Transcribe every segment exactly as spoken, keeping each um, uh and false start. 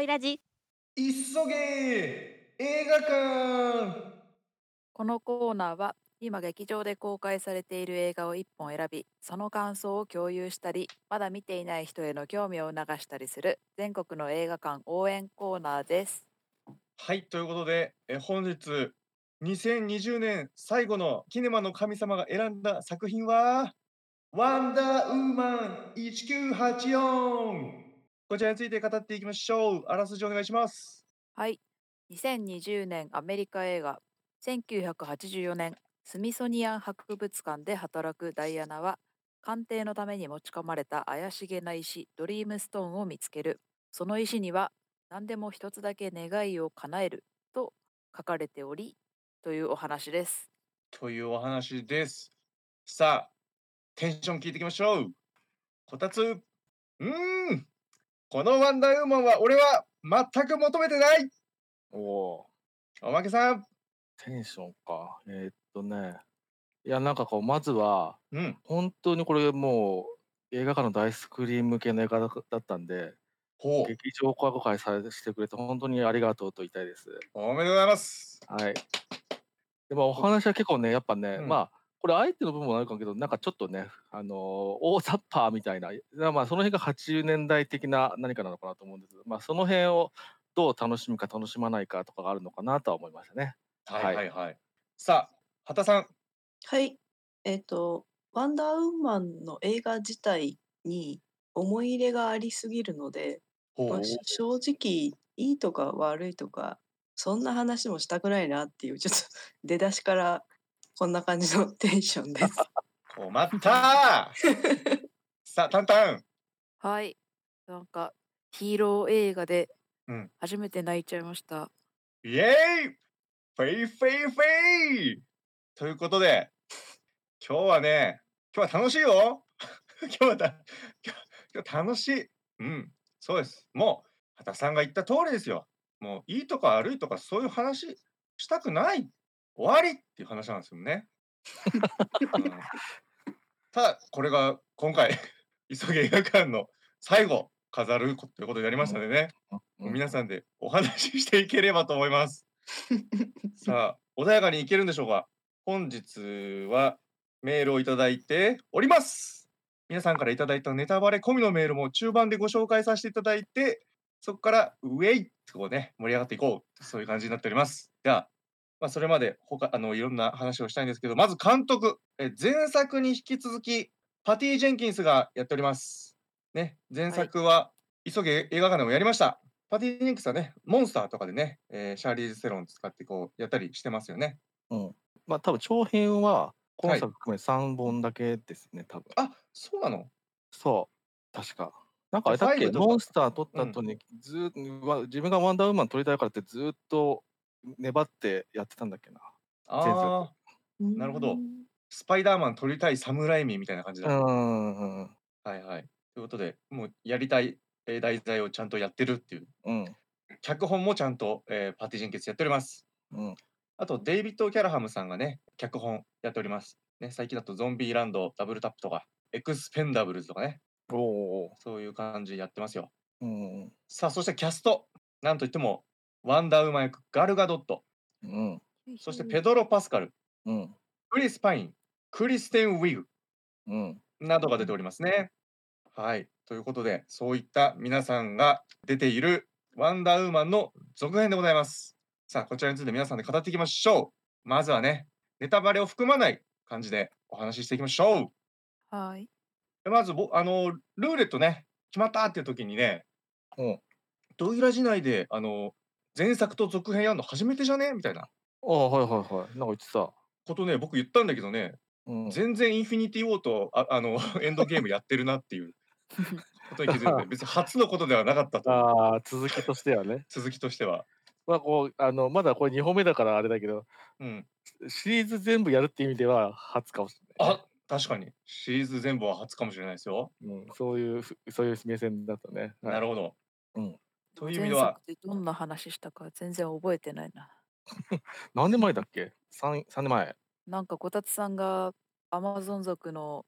いラジ。 急げ映画館。 このコーナーは今劇場で公開されている映画をいっぽん選び、その感想を共有したり、まだ見ていない人への興味を促したりする全国の映画館応援コーナーです。 はい、ということで、え本日にせんにじゅうねん最後のキネマの神様が選んだ作品はワンダーウーマンいちきゅうはちよん。こちらについて語っていきましょう。あらすじお願いします。 はい。にせんにじゅうねんアメリカ映画。せんきゅうひゃくはちじゅうよねん、スミソニアン博物館で働くダイアナは、鑑定のために持ち込まれた怪しげな石、ドリームストーンを見つける。その石には、何でも一つだけ願いを叶えると書かれており、というお話です。 というお話です。さあ、テンション聞いていきましょう。こたつ、うーん、このワンダーウーマンは俺は全く求めてない。 おお、 おまけさん。 テンションか。えーっとね、いや、なんかこう、まずは、 うん。 本当にこれもう、映画館の大スクリーン向けの映画だだったんで、 ほう。 劇場公開されしてくれて本当にありがとうと言いたいです。 おめでとうございます。 はい。でもお話は結構ね、やっぱね、 うんまあ、これ相手の部分もあるかもけど、なんかちょっとね、あのー大雑把みたいな、いやまあその辺がはちじゅうねんだい的な何かなのかなと思うんですけど、まあその辺をどう楽しむか楽しまないかとかがあるのかなとは思いましたね。 はいはいはい。さあ、畑さん。 はい。えっと、ワンダーウーマンの映画自体に思い入れがありすぎるので、 ほう。 まあ、し正直、いいとか悪いとか、そんな話もしたくないなっていう、ちょっと出だしからこんな感じのテンションです。 困ったー。さあ、タンタン。 はい。なんか、ヒーロー映画でうん。 初めて泣いちゃいました。 イエーイフェイフェイフェイということで、今日はね、今日は楽しいよ。今日はた今日今日楽しい。うん、そうです。もう、畑さんが言った通りですよ。もういいとか悪いとかそういう話したくない。終わりっていう話なんですよね。うん、ただ、これが今回、急げ映画館の最後、飾るということになりましたのでね、 うん皆さんでお話ししていければと思います。さあ、穏やかにいけるんでしょうか。本日はメールをいただいております。皆さんからいただいたネタバレ込みのメールも中盤でご紹介させていただいて、そこからウェイってこうね、盛り上がっていこう。そういう感じになっております。では、まあ、それまで他あのいろんな話をしたいんですけど、まず監督、え前作に引き続きパティ・ジェンキンスがやっております。ね、前作は急げ映画館でもやりました。パティ・ジェンキンスはね、モンスターとかでね、えーシャーリーズ・セロン使ってこうやったりしてますよね。 うん。まあ多分長編は今はい。 作含めさんぼんだけですね、多分。 あ、そうなの？ そう、確か。なんかあれだっけ、 じゃあファイブとかモンスター取っうん。 た後にずーっとわ自分がワンダーウーマン取りたいからってずーっと粘ってやってたんだっけな。前作。 ああ、なるほど。スパイダーマン撮りたいサムライミみたいな感じうだった。 んうんうんはいはい。ということで、もうやりたい、えー題材をちゃんとやってるっていう。 うん脚本もちゃんと、えーパティ・ジェンキンスやっております。 うんあと、デイビッド・キャラハムさんがね、脚本やっております。ね、最近だとゾンビーランド、ダブルタップとか、エクスペンダブルズとかね、 おおそういう感じでやってますよ。 うんさあ、そしてキャスト。なんといっても、ワンダーウーマン役、ガルガドット。 うんそしてペドロ・パスカル、 うんクリス・パイン、クリステン・ウィグうんなどが出ておりますね。はい。ということで、そういった皆さんが出ているワンダーウーマンの続編でございます。さあ、こちらについて皆さんで語っていきましょう。まずはね、ネタバレを含まない感じでお話ししていきましょう。 はい。 でまずぼ、あの、ルーレットね、決まったっていう時にね、 うんドイラジ内で、あの、前作と続編やるの初めてじゃねみたいなああはいはいはい。なんか言ってた。 ことね、僕言ったんだけどね、 うん。 全然インフィニティ・ウォーとああのエンドゲームやってるなっていうことに気づいて、別に初のことではなかったと。 ああ、続きとしてはね。 続きとしては。 まあこう、あの、まだこれにほんめだからあれだけど、 うん。 シリーズ全部やるっていう意味では初かもしれないね。 あ、確かに。シリーズ全部は初かもしれないですよ。 うん、そういうふそういう目線だとね。はい。 なるほど。 うん。 という意味で前は作でどんな話したか全然覚えてないな。 何年前だっけ？さん、さんねんまえ。 なんかこたつさんがアマゾン族の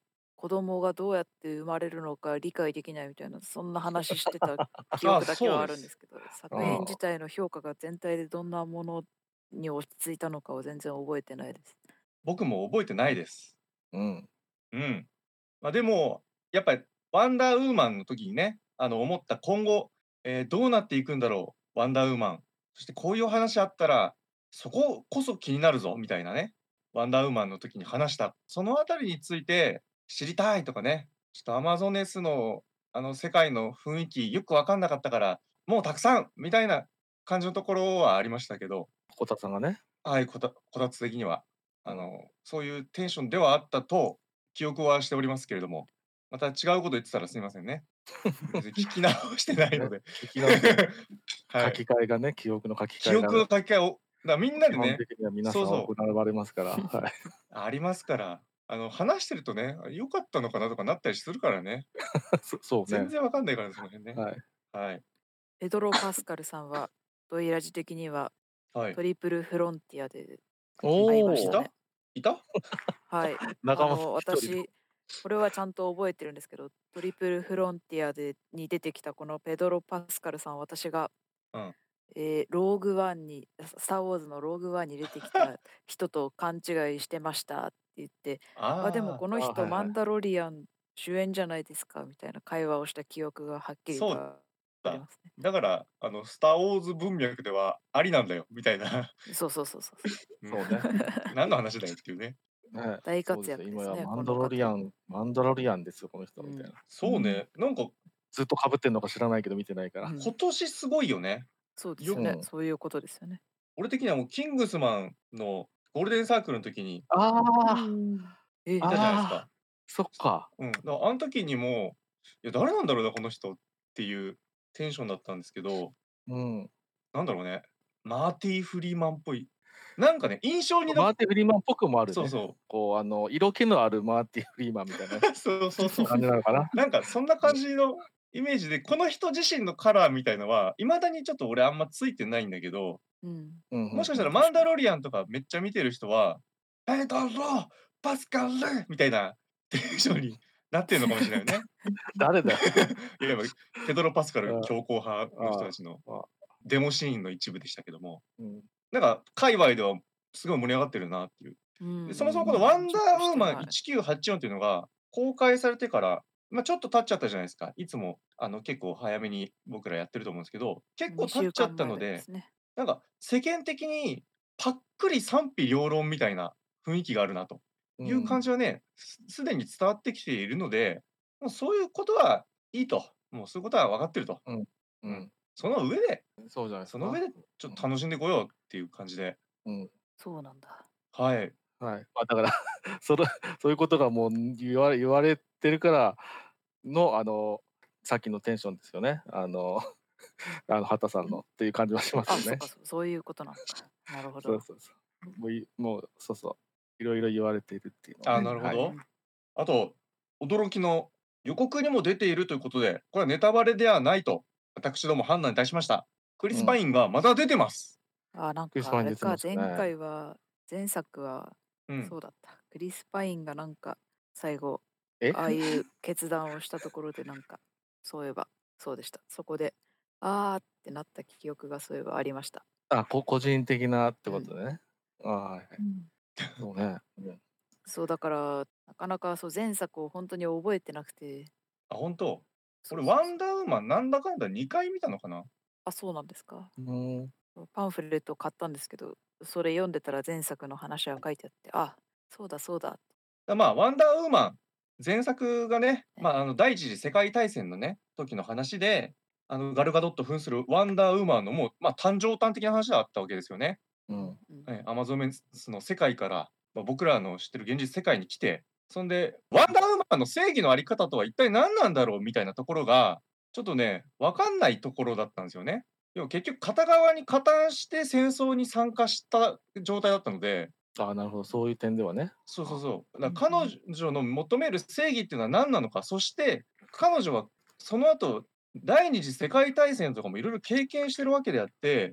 子供がどうやって生まれるのか理解できないみたいな、そんな話してた記あ、 憶だけはあそうです。 るんですけど、作品うん。 自体の評価が全体でどんなものに落ち着いたのかを全然覚えてないです。 僕も覚えてないです。 うん。 うん。ま、でも、やっぱりワンダーウーマンの時にね、あの、思った今後、えーどうなっていくんだろう、ワンダーウーマン。そしてこういう話あったら、そここそ気になるぞみたいなね、ワンダーウーマンの時に話した、そのあたりについて知りたいとかね、ちょっとアマゾネスの、あの、世界の雰囲気よく分かんなかったから、もうたくさんみたいな感じのところはありましたけど、 こたつさんがね。 はい、こたこたつ的には、 うん。 あの、そういうテンションではあったと記憶はしておりますけれども、また違うこと言ってたらすいませんね。別に聞き直してないのね、 で。 聞き直して、 はい。 書き換えがね、記憶の書き換えが記憶の書き換えを、だみんな基本でね、 的には皆さん行そうそう、 われますから、はい。 ありますから、あの、話してるとね、良かったのかなとかなったりするからね。 そそうね。 全然わかんないからね、その辺ね。 はい。 はい。 ペドロ・パスカルさんは、ドイラジ的にははい。 トリプルフロンティアで会いまおお。 したね。 いた？いた？ はい。 仲間あの、 一人の。 私、これはちゃんと覚えてるんですけど、トリプルフロンティアでに出てきたこのペドロ・パスカルさん、私が、 うん。 えーローグワンに、スター・ウォーズのローグワンに出てきた人と勘違いしてましたって言って、あ、でもああ、 このあ、 人、 はいはい。 マンダロリアン主演じゃないですかみたいな会話をした記憶がはっきりとそうありだ。 ますね。 だから、あの、スター・ウォーズ文脈ではありなんだよみたいな。 そうそうそうそう。 うん。 そうね。 何の話だよっていうね。 ね、 大活そうですよ。今躍ですね、 やマンダこの方。 ロリアンマンダロリアンですよ、この人みたいうん。 な。 そうね、なんかずっと被ってんのか知らないけど見てないから。 今うん。 年すごいよね。よそうですよね。 うん。 そういうことですよね。 俺的にはもうキングスマンのゴールデンサークルの時にあうあ、 ん。え、 いたじゃないですああ、 か。 そっか。 うん。だからあん時にも、いや、誰なんだろうな、この人っていうテンションだったんですけど、 うん。 なんだろうね、マーティ・フリーマンっぽい。なんかね、印象にのマーティ・フリーマンっぽくもあるね。 そうそう。 こう、あの、色気のあるマーティ・フリーマンみたいなそうそうそう。 感じなのかな。 なんかそんなうん。 感じのイメージで、この人自身のカラーみたいのは、未だにちょっと俺あんまついてないんだけど、 うん。 うん、ふもしかしたらんふん。 マンダ確かに。 ロリアンとかめっちゃ見てる人は、ペドロ、パスカルみたいなテンションになってるのかもしれないよね。 誰だよ。 いや、ペドロ・パスカルあ強硬派の人あ、 たちのああ、 デモシーンの一部でしたけども、 うん。 なんか界隈ではすごい盛り上がってるなっていう。 うで、 ん。 そもそもこのうん。 ワンダチェックーウーマンしてない。 せんきゅうひゃくはちじゅうよんっていうのが公開されてから、ま、ちょっと経っちゃったじゃないですか。いつもあの結構早めに僕らやってると思うんですけど、結構 2 経っちゃ週間前ったので、 ですね。 なんか世間的にパックリ賛否両論みたいな雰囲気があるなという感うん。 じはね、すすでに伝わってきているので、もうそういうことはいいと。もうそういうことは分かってると。 うん。ううん。 ん。 その上でそうじゃないすか。 その上でちょうん。 っと楽しんでこようっていう感じで。 うん。 そうなんだ。 はい。 はい。ま、だからそのそういうことがもう、言われ言われてるからの、あの、さっきのテンションですよね。あの、あの、畑さんのっていう感じはしますあ、 よね。 そっか、そそういうことなのか。なるほど。 そうそうそう。もういもう、そうそう、いろいろ言われているっていうのああ、 はね、はい。 なるほど。 うん。 あと、驚きの予告にも出ているということで、これはネタバレではないと、私ども判断いたしました。クリス・パうん。 インがまだ出てます。 あ、なんクリス・パイン出てかあれか、前ますよね。 回は前作はうん。 そうだった。クリス・パインがなんか最後、 え？ ああいう決断をしたところでなんか、そういえば、そうでした。そこで、ああってなった記憶がそういえばありました。 あ、こ個人的なってうん。 ことね。ああ、はいはい。 うん。 そうね。うん。 そうだから、なかなかそう前作をほんとに覚えてなくて。 あ、本当？俺ワンそうそうそう。 ダーウーマンなんだかんだにかい見たのかな？ あ、そうなんですか。 ふーん。 そう、パンフレット買ったんですけど、それ読んでたら前作の話が書いてあって、あ、そうだそうだ。 だ、まあ、ワンダーウーマン、前作がね、 ね。 まあ、あの、第一次世界大戦のね、時の話で、あの、ガルガドット扮するワンダーウーマンのもう、まあ、誕生誕的な話ではあったわけですよね。 うんうん。 うん。 ええ、アマゾメンスの世界から、ま、僕らの知ってる現実世界に来て、そんで、ワンダーウーマンの正義のあり方とは一体何なんだろうみたいなところが、ちょっとね、分かんないところだったんですよね。要は結局片側に加担して戦争に参加した状態だったので、 ああ、なるほど、そういう点ではね。 そうそうあ、 そう。だうんうん。 彼女の求める正義っていうのは何なのか、そして彼女はその後、第二次世界大戦とかもいろいろ経験してるわけであって、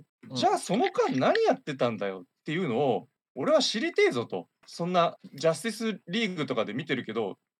うん。 じゃあその間何やってたんだよっていうのを、俺は知りてえぞと。そんなジャスティスリーグとかで見てるけど、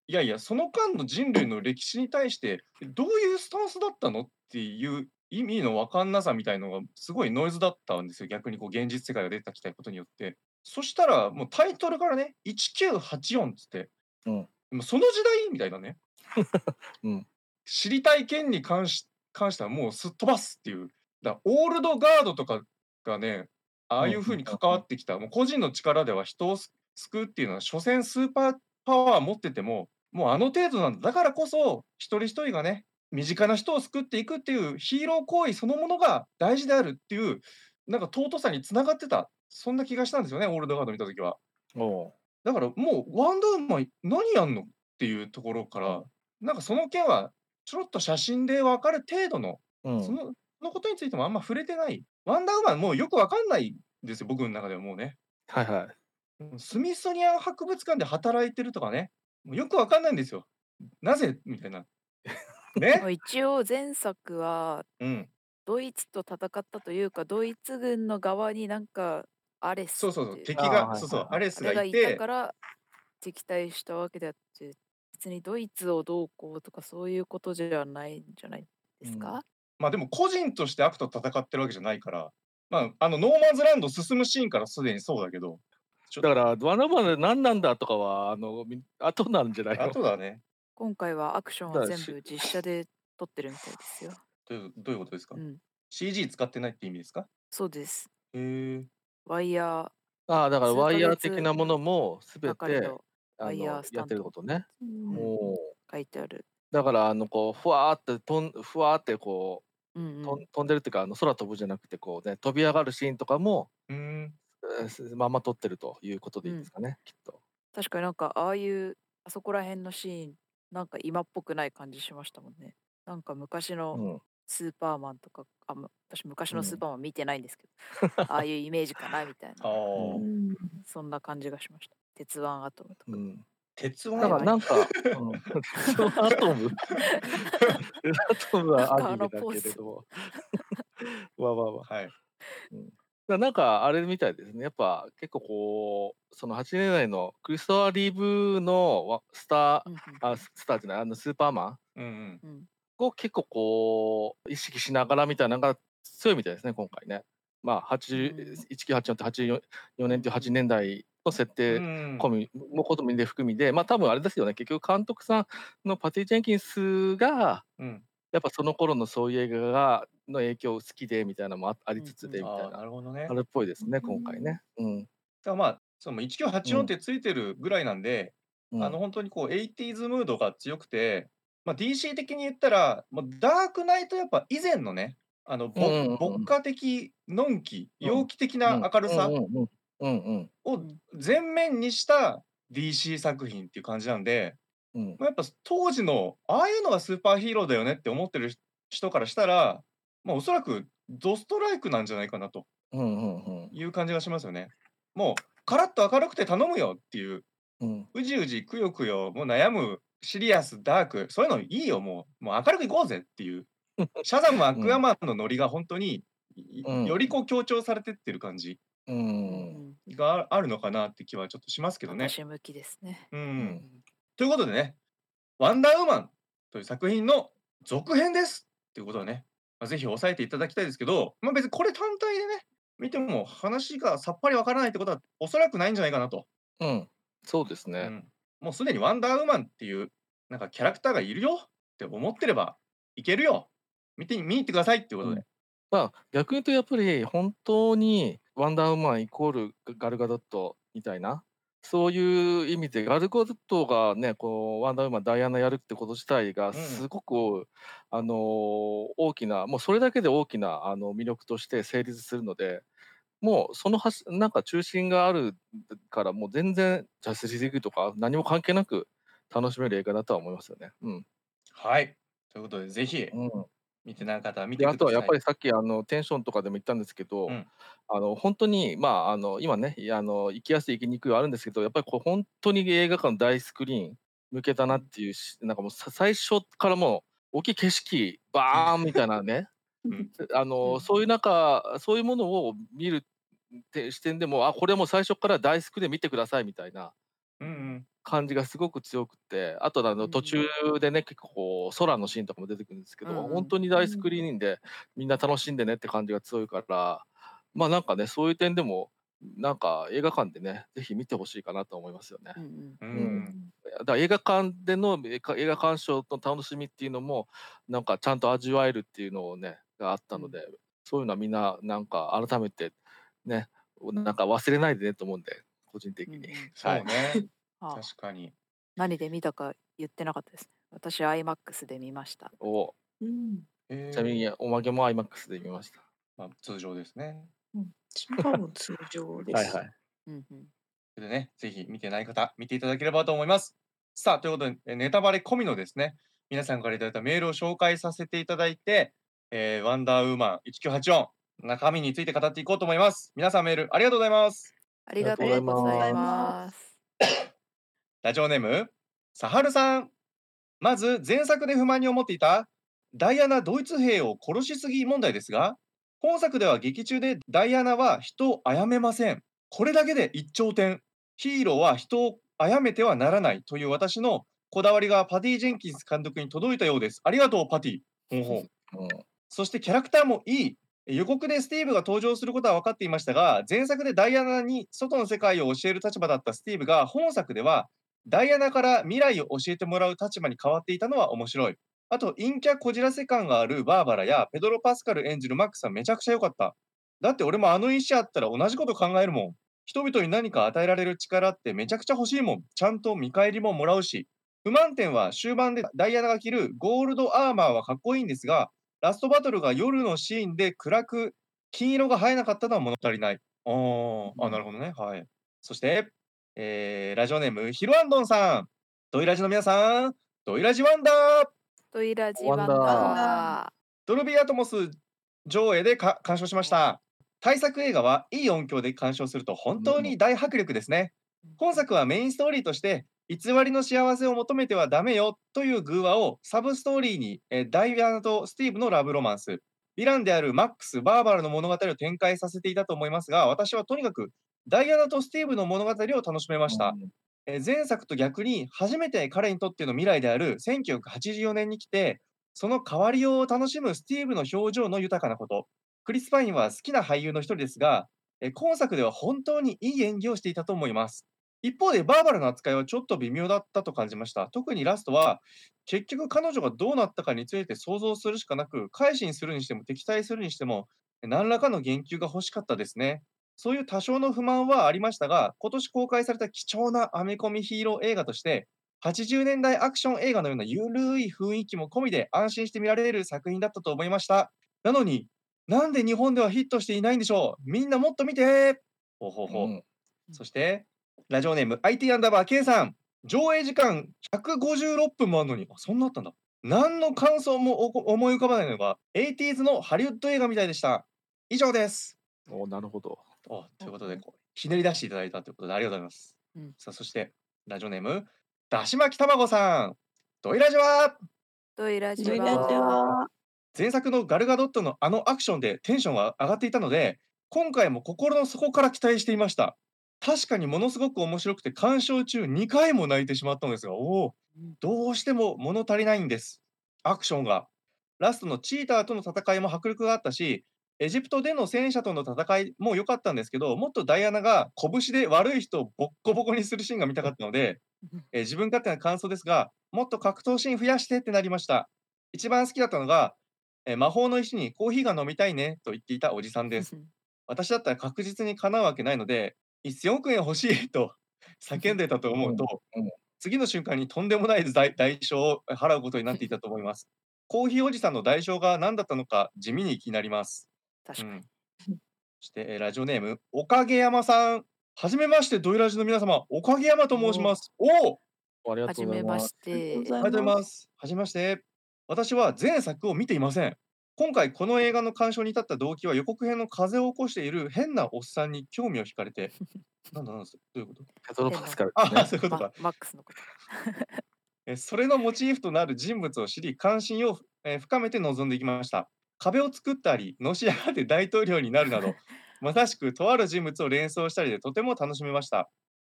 いやいや、その間の人類の歴史に対して、どういうスタンスだったのっていう意味のわかんなさみたいのがすごいノイズだったんですよ。逆にこう現実世界が出てきたことによって。そしたらもうタイトルからね、いちきゅうはちよんっつって、 うん。 もうその時代みたいなね。 うん。 知りたい件に関し関してはもうすっ飛ばすっていう。だオールドガードとかがね、ああいう風に関わってきた、もう個人の力では人をす救うっていうのは、所詮スーパーパワー持ってても、もうあの程度なんだ。だからこそ、一人一人がね、身近な人を救っていくっていうヒーロー行為そのものが大事であるっていう、なんか尊さに繋がってた、そんな気がしたんですよね、オールドガード見た時は。 おう。 だからもうワンダーウーマン何やんのっていうところから、なんかその件はちょろっと写真で分かる程度の、 うん。 そのそのことについてもあんま触れてない。ワンダーウーマンもうよく分かんないんですよ、僕の中ではもうね。 はいはい。 うん、スミソニアン博物館で働いてるとかね、もうよく分かんないんですよ。なぜみたいな。 まあ、 ね。 一応前作はうん。 ドイツと戦ったというか、ドイツ軍の側になんかアレスそうそうそう、 って敵ああ、 がそうそう、 はいはいはい。 アレスがあれがいたいて、 から敵対したわけであって、別にドイツをどうこうとかそういうことじゃないんじゃないですうん。 か？ ま、でも個人として悪と戦ってるわけじゃないから、まあ、あのノーマンズランド進むシーンからすでにそうだけど、ちょだから、ワンダーウーマンで何なんだとかは、あの、み後なんじゃないの？ 後だね。 今回はアクションだからしは全部実写で撮ってるみたいですよ。 どういうどういうことですか？ うん、 シージー 使ってないって意味ですか？ そうです。 へえ。 ワイヤーああ、だから数ヶワイヤー的月なものも全て、 かかりのあワイヤの、やってるースタント、 ことね。 うん、 うん。 おお。 書いてある。 だから、あの、こう、ふわってとんふわってこう、とんうんうん。 飛んでるっていうか、あの、空飛ぶじゃなくて、こうね、飛び上がるシーンとかも、 うーん。 え、すまんま撮ってるということでいいでうん。 すかね、きっと。 確かになんかああいうあそこら辺のシーン、なんか今っぽくない感じしましたもんね。なんか昔のうん。 スーパーマンとか、あ、ま、私昔のスーうん。 パーマン見てないんですけど、ああいうイメージかなみたいあな、 うあ。 ん。 そんな感じがしました。鉄腕アトムとか。 うん。だから鉄腕アトム。 ワイワイ。 なんか、うん、鉄腕アトム？鉄アトムなんはアかあのニメだポーズ。 けれども。まあまあまあ。 はい。 うん。だ、なんかあれみたいですね。やっぱ結構こう、そのはちじゅうねんだいのクリストファー・リーブのわスタうん、 ーふんあ、 ふん。 ススターじゃない、あのスーパーマンうんうん。 うん。 を結構こう、意識しながらみたいなのが強いみたいですね、今回ね。まあ、はちじゅううん。 いちきゅうはちよんってはちじゅうよねんっていううんうん。 はちねんだいの設う定ーん。 込みもことみで含みで、ま、多分あれですよね、結局監督さんのパティ・ジェンキンスが、 うん。 やっぱその頃のそういう映画がの影響好きでみたいなのもあありつつうんうん。 ああ、 でみたいな、 なるほどね。 あるっぽいでうすね、今回ん。 ね。うん。 だ、まあ、そのいちきゅうはちよんっうん。 てついてるぐらいなんで、あのうん。 ほんとにこうエイティーズムードが強くて、ま、ディーシー 的に言ったら、ま、ダークナイトやっぱ以前のね、あのぼうんうんうんうん。 牧歌的、のんき、 うん。 陽気的うん。 な明るさうんうんうん。うんうん。 をうん。 全面にした ディーシー 作品っていう感じなんで、 うん。 ま、やっぱ当時のああいうのがスーパーヒーローだよねって思ってるひ人からしたら、ま、おそらくドストライクなんじゃないかなとうんうんうん。 いう感じがしますよね。もうカラッと明るくて頼むよっていう、 うん。 うじうじくよくよ、もう悩む、シリアス、ダーク、そういうのいいよもう、もう明るくいこうぜっていう。シャザム、アうん。 クアマンのノリがほんとに、いうん。 よりこう強調されてってる感じうーうんん。 うん。 があるのかなって気はちょっとしますけどね。 私向きですね。 うー。 うんん。 ということでね、ワンダーウーマンという作品の続編ですっていうことはね、ま、ぜひ押さえていただきたいですけど、ま、別にこれ単体でね、見ても話がさっぱりわからないってことはおそらくないんじゃないかなと。 うん、そうですね。 うん。もうすでにワンダーウーマンっていう、なんかキャラクターがいるよって思ってればいけるよ。見て見に行ってくださいっていうこうん。 とで。 まあ、逆に言うとやっぱり本当にワンダーウーマンイコールガガルガドットみたいな、そういう意味でガルガドットがね、こうワンダーウーマン、ダイアナやるってこと自体がうん。 すごくあの、大きな、もうそれだけで大きなあの魅力として成立するので、もうそのはしなんか中心があるから、もう全然ジャスティスリーグとか何も関係なく楽しめる映画だとは思いますよね。うん。 はい。ということで、ぜひうん。 見てない方は見で、あとはやってください。 ぱりさっきあのテンションとかでも言ったんですけど、 うん。 あのほんとにまあ、あの今ね、いあの行きやすい行きにくいはあるんですけど、やっぱりこうほんとに映画館の大スクリーン向けだなっていうし、なんかもうさ最初からもう大きい景色バーンみたいなね、 うん。 あうん。 のそういう中、そういうものを見るって視点でも、あ、これはもう最初っから大スクで見てくださいみたいな。 うんうん。 感じがすごく強くて、あとあの途うん中でね、結構こう空のシーンとかも出てくるんですけど、 うんうん本当に大スクリーンでみんな楽しんでねって感じが強いから、まあなんかね、そういう点でも、なんか映画館でね、ぜひ見てほしいかなと思いますよね。 うんうんううん。 ん。 だから映画館でのえか映画鑑賞の楽しみっていうのも、なんかちゃんと味わえるっていうのをね、があったので、そういうのはみんななんか改めてね、なんか忘れないでねと思うんで、個人的に。 うんうんはい。 そうね。 はあ確かに。 何で見たか言ってなかったです。私 アイマックス で見ました。 おうん。 えちなみにおまけも アイマックス で見ました。 まあ、通常ですね。 私も多分通常です。 はいはい。 うんうんそれでね、ぜひ見てない方、見ていただければと思います。さあ、ということで、えネタバレ込みのですね、皆さんからいただいたメールを紹介させていただいて、えーワンダーウーマンいちきゅうはちよん、中身について語っていこうと思います。皆さんメールありがとうございます。 ありがとありがとううございございます。 ラジオネーム、サハルさん。まず、前作で不満に思っていた、ダイアナドイツ兵を殺しすぎ問題ですが、本作では劇中でダイアナは人を殺めません。これだけで一長点。ヒーローは人を殺めてはならないという私のこだわりがパティ・ジェンキンス監督に届いたようです。ありがとう、パティ。ほうほう。 うん。 そしてキャラクターもいい。予告でスティーブが登場することは分かっていましたが、前作でダイアナに外の世界を教える立場だったスティーブが、本作ではダイアナから未来を教えてもらう立場に変わっていたのは面白い。あと、陰キャこじらせ感があるバーバラやペドロ・パスカル演じるマックスはめちゃくちゃ良かった。だって俺もあの石あったら同じこと考えるもん。人々に何か与えられる力ってめちゃくちゃ欲しいもん。ちゃんと見返りももらうし。不満点は終盤でダイアナが着るゴールドアーマーはかっこいいんですが、ラストバトルが夜のシーンで暗く金色が映えなかったのは物足りない。あーあ、なるほどね。はい。そして、えーラジオネーム、ヒロアンドンさん。ドイラジの皆さん、ドイラジワンダー。 トイラジワンワンダーダー。 ドルビーアトモス上映でか鑑賞しました。大作映画はいい音響で鑑賞すると本当に大迫力ですね。本作はメインストーリーとして偽りの幸せを求めてはダメよという寓話をサブストーリーに、えーダイアナとスティーブのラブロマンス、ヴィランであるマックス・バーバラの物語を展開させていたと思いますが、私はとにかくダイアナとスティーブの物語を楽しめました。えー前作と逆に初めて彼にとっての未来であるせんきゅうひゃくはちじゅうよねんに来て、その変わりようを楽しむスティーブの表情の豊かなこと。クリス・パインは好きな俳優の一人ですが、えー今作では本当にいい演技をしていたと思います。一方でバーバラの扱いはちょっと微妙だったと感じました。特にラストは、結局彼女がどうなったかについて想像するしかなく、改心するにしても敵対するにしても、何らかの言及が欲しかったですね。そういう多少の不満はありましたが、今年公開された貴重なアメコミヒーロー映画として、はちじゅうねんだいアクション映画のようなゆるい雰囲気も込みで安心して見られる作品だったと思いました。なのに、なんで日本ではヒットしていないんでしょう。みんなもっと見て。ほうほうほう。 うんそして、ラジオネーム アイティー アンダーバー K さん。上映時間ひゃくごじゅうろっぷんもあるのに、あ、そんなあったんだ。何の感想もおこ思い浮かばないのが、エイティーズのハリウッド映画みたいでした。以上です。 おなるほど。 おということで、こうひねり出していただいたということでありがとうございます。 うんさあ、そして、ラジオネーム、だし巻き卵さん。ドイラジはトイラジドイラジは。 は前作のガルガドットのあのアクションでテンションが上がっていたので、今回も心の底から期待していました。確かにものすごく面白くて鑑賞中にかいも泣いてしまったのですが、おお、どうしても物足りないんです。アクションが。ラストのチーターとの戦いも迫力があったし、エジプトでの戦車との戦いも良かったんですけど、もっとダイアナが拳で悪い人をボッコボコにするシーンが見たかったので、えー自分勝手な感想ですが、もっと格闘シーン増やしてってなりました。一番好きだったのが、えー魔法の石にコーヒーが飲みたいねと言っていたおじさんです。私だったら確実にかなうわけないので、せんおくえん欲しいと叫んでたと思うと、 うんうん次の瞬間にとんでもない代代償を払うことになっていたと思います。コーヒーおじさんの代償が何だったのか地味に気になります。 確かに。 うんそして、えーラジオネーム、おかげ山さん。はじめまして、ドイラジの皆様、おかげ山と申します。おお、 ありがはとうございます。 じめまして。 ありがとうござありがとうございます。はじめまして。私は前作を見ていません。今回この映画の鑑賞に至った動機は予告編の風を起こしている変なおっさんに興味を惹かれて、なんだなんだ、どういうこと？ ペトロパスカルあ、 ですね。 そういうことか。 ママックスのこと。 え、それのモチーフとなる人物を知り、関心を、えー深めて臨んでいきました。壁を作ったり、のし上がって大統領になるなど、まさしくとある人物を連想したりでとても楽しめました。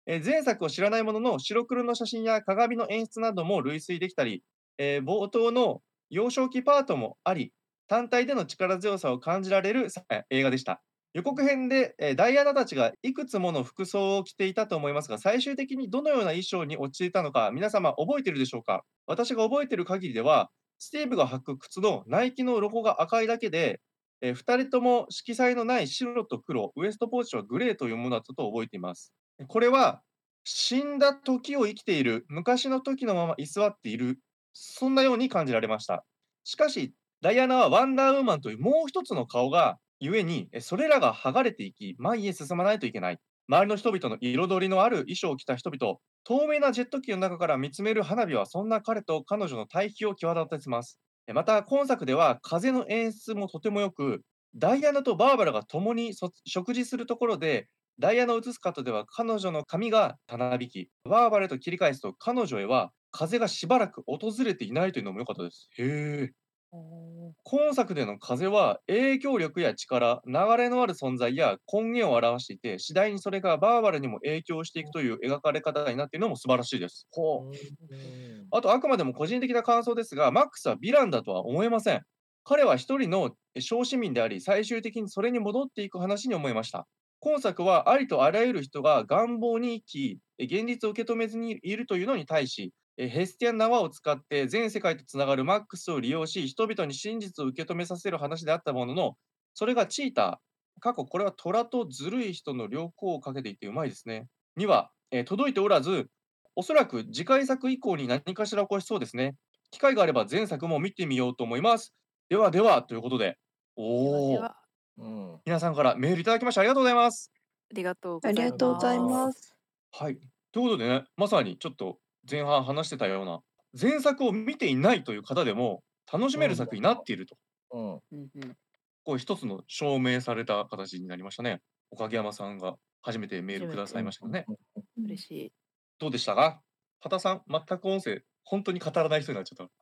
えー前作を知らないものの白黒の写真や鏡の演出なども類推できたり、えー冒頭の幼少期パートもあり、単体での力強さを感じられるさ映画でした。予告編で、えーダイアナたちがいくつもの服装を着ていたと思いますが、最終的にどのような衣装に陥ったのか、皆様覚えているでしょうか？私が覚えている限りでは、スティーブが履く靴のナイキのロゴが赤いだけで、えー、ふたりとも色彩のない白と黒、ウエストポーチはグレーというものだったと覚えています。これは、死んだ時を生きている、昔の時のまま居座っている、そんなように感じられました。しかし、ダイアナはワンダーウーマンというもう一つの顔がゆえに、えそれらが剥がれていき、前へ進まないといけない。周りの人々の彩りのある衣装を着た人々、透明なジェット機の中から見つめる花火は、そんな彼と彼女の対比を際立たせます。えまた、今作では風の演出もとても良く、ダイアナとバーバラが共にそ食事するところで、ダイアナを映すカットでは彼女の髪がたなびき、バーバラへと切り返すと彼女へは風がしばらく訪れていないというのも良かったです。へえ。 おー今作での風は影響力や力、流れのある存在や根源を表していて、次第にそれがバーバラにも影響していくという描かれ方になっているのも素晴らしいです。ほう。 うんあと、あくまでも個人的な感想ですが、マックスはヴィランだとは思えません。彼は一人の小市民であり、最終的にそれに戻っていく話に思いました。今作はありとあらゆる人が願望に生き、え現実を受け止めずにいるというのに対し、えヘスティアン縄を使って全世界とつながるマックスを利用し、人々に真実を受け止めさせる話であったものの、それがチーター、過去これは虎とずるい人の両方をかけていてうまいですね。には、えー届いておらず、おそらく次回作以降に何かしら起こしそうですね。機会があれば前作も見てみようと思います。ではでは、ということで、 ではおお、 では、 うん皆さんからメールいただきましてありがとうございます。 ありがとうありございがとうございま。 ますす。 はい。ということでね、まさにちょっと前半話してたような、前作を見ていないという方でも楽しめる作品になっていると、 うんうんうん。 こう一つの証明された形になりましたね。おかげ山さんが初めてメールくださいましたけどね。 うん嬉しい。 どうでしたか？畑さん、全く音声、本当に語らない人になっちゃった。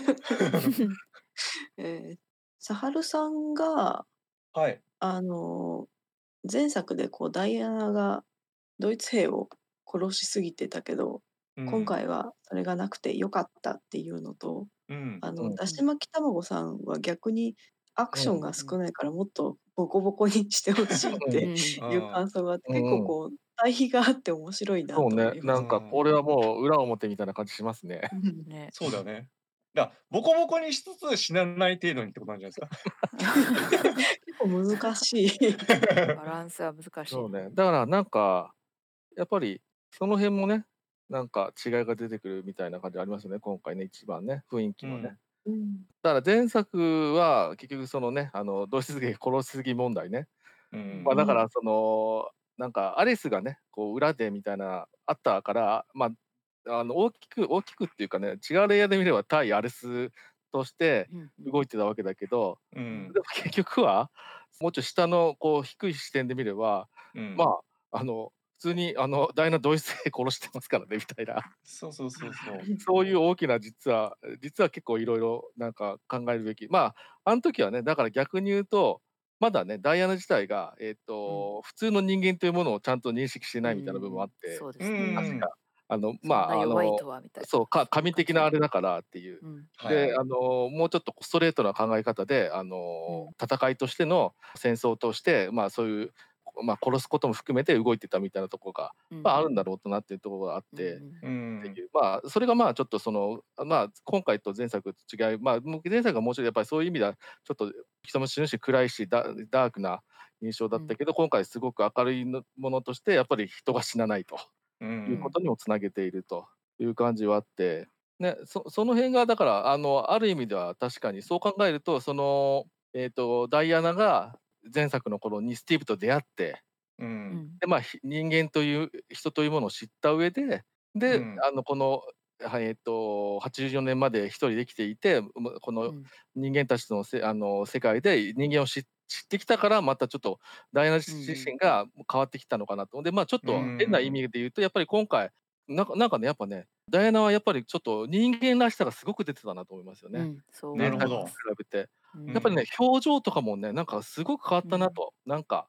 えー、サハルさんが、 はい。 あの、前作でこうダイアナがドイツ兵を殺しすぎてたけど、今うん。 回はそれがなくて良かったっていうのと、 うん。 あの、 うんだし巻き卵さんは逆にアクションうんが少ないからもっとボコボコにしてほしいっうてんいう感想があって、 うん結構こう対比があって面白いなそうね、 と思いました。 なんかこれはもう裏表みたいな感じしますね。 うんね。 そうだよね。だ、ボコボコにしつつ死なない程度にってことなんじゃないですか？ 結構難しい。 バランスは難しいそうね。 ね。だからなんか、やっぱりその辺もね、なんか違いが出てくるみたいな感じありますよね、今回ね、一番ね、雰囲気のね。 うん。 うんだから前作は結局そのね、あの、同質芸殺しすぎ問題ね。 うんまあ、だかうんらその、なんかアレスがね、こう裏でみたいなあったから、まあ、あの、大きく大きくっていうかね、違うレイヤーで見れば対アレスとしてうんうん動いてたわけだけど、 うんでも結局は、もうちょっと下のこう低い視点で見れば、 うん。 まあ、あの、普通にあの、ダイアナ同一性殺してますからねみたいな。 そうそうそうそう。 そういう大きな実は実は結構いろいろなんか考えるべき。まあ、あん時はね、だから逆に言うと、まだね、ダイアナ自体が、えっと、普通の人間というものをちゃんと認識してないみたいな部分もあっうんて、 そうでうすね。 ん。 確か、あの、 そんまあ、あな弱いの、 とはみたいな。 そう、かそういう神的感じだね。 なあれだからっていう。 うんはい。 で、あの、もうちょっとストレートな考え方で、あの、戦いとしての戦争として、まあ、そういう、まあ、殺すことも含めて動いてたみたいなところが、 うんまあ、あるんだろうとなっていうところがあっうんて、 うんうん。 っていう、まあ、それがまあちょっとその、まあ、今回と前作と違い、まあ、もう前作はもうちょっとやっぱりそういう意味では、ちょっと人も死ぬし暗いしダ、ダークな印象だったけど、今回すごく明るいのものとして、やっぱり人が死なないとう。 いうことにもつなげているという感じはあって、ね、そその辺がだからあのある意味では確かにそう考えるとその、えー、とダイアナが前作の頃にスティーブと出会ってう。 うんんで、まあ、ひ人間という人というものを知った上で、で、 うん。 あの、この、はえっと、はちじゅうよねんまで一人で生きていて、むこのうん人間たちとのせあの、世界で人間を知知ってきたから、またちょっとダイアナ自うん自身が変わってきたのかなと。で、まあ、ちょっうと変な意ん。 味で言うと、やっぱり今回、なんかなんかね、やっぱね、ダイアナはやっぱりちょっと人間らしさがすごく出てたなと思いますよね。 うんそう思ないるほどます。 前作に比べて。 うんやっぱりね、表情とかもね、なんかすごく変わったなうんと。なんか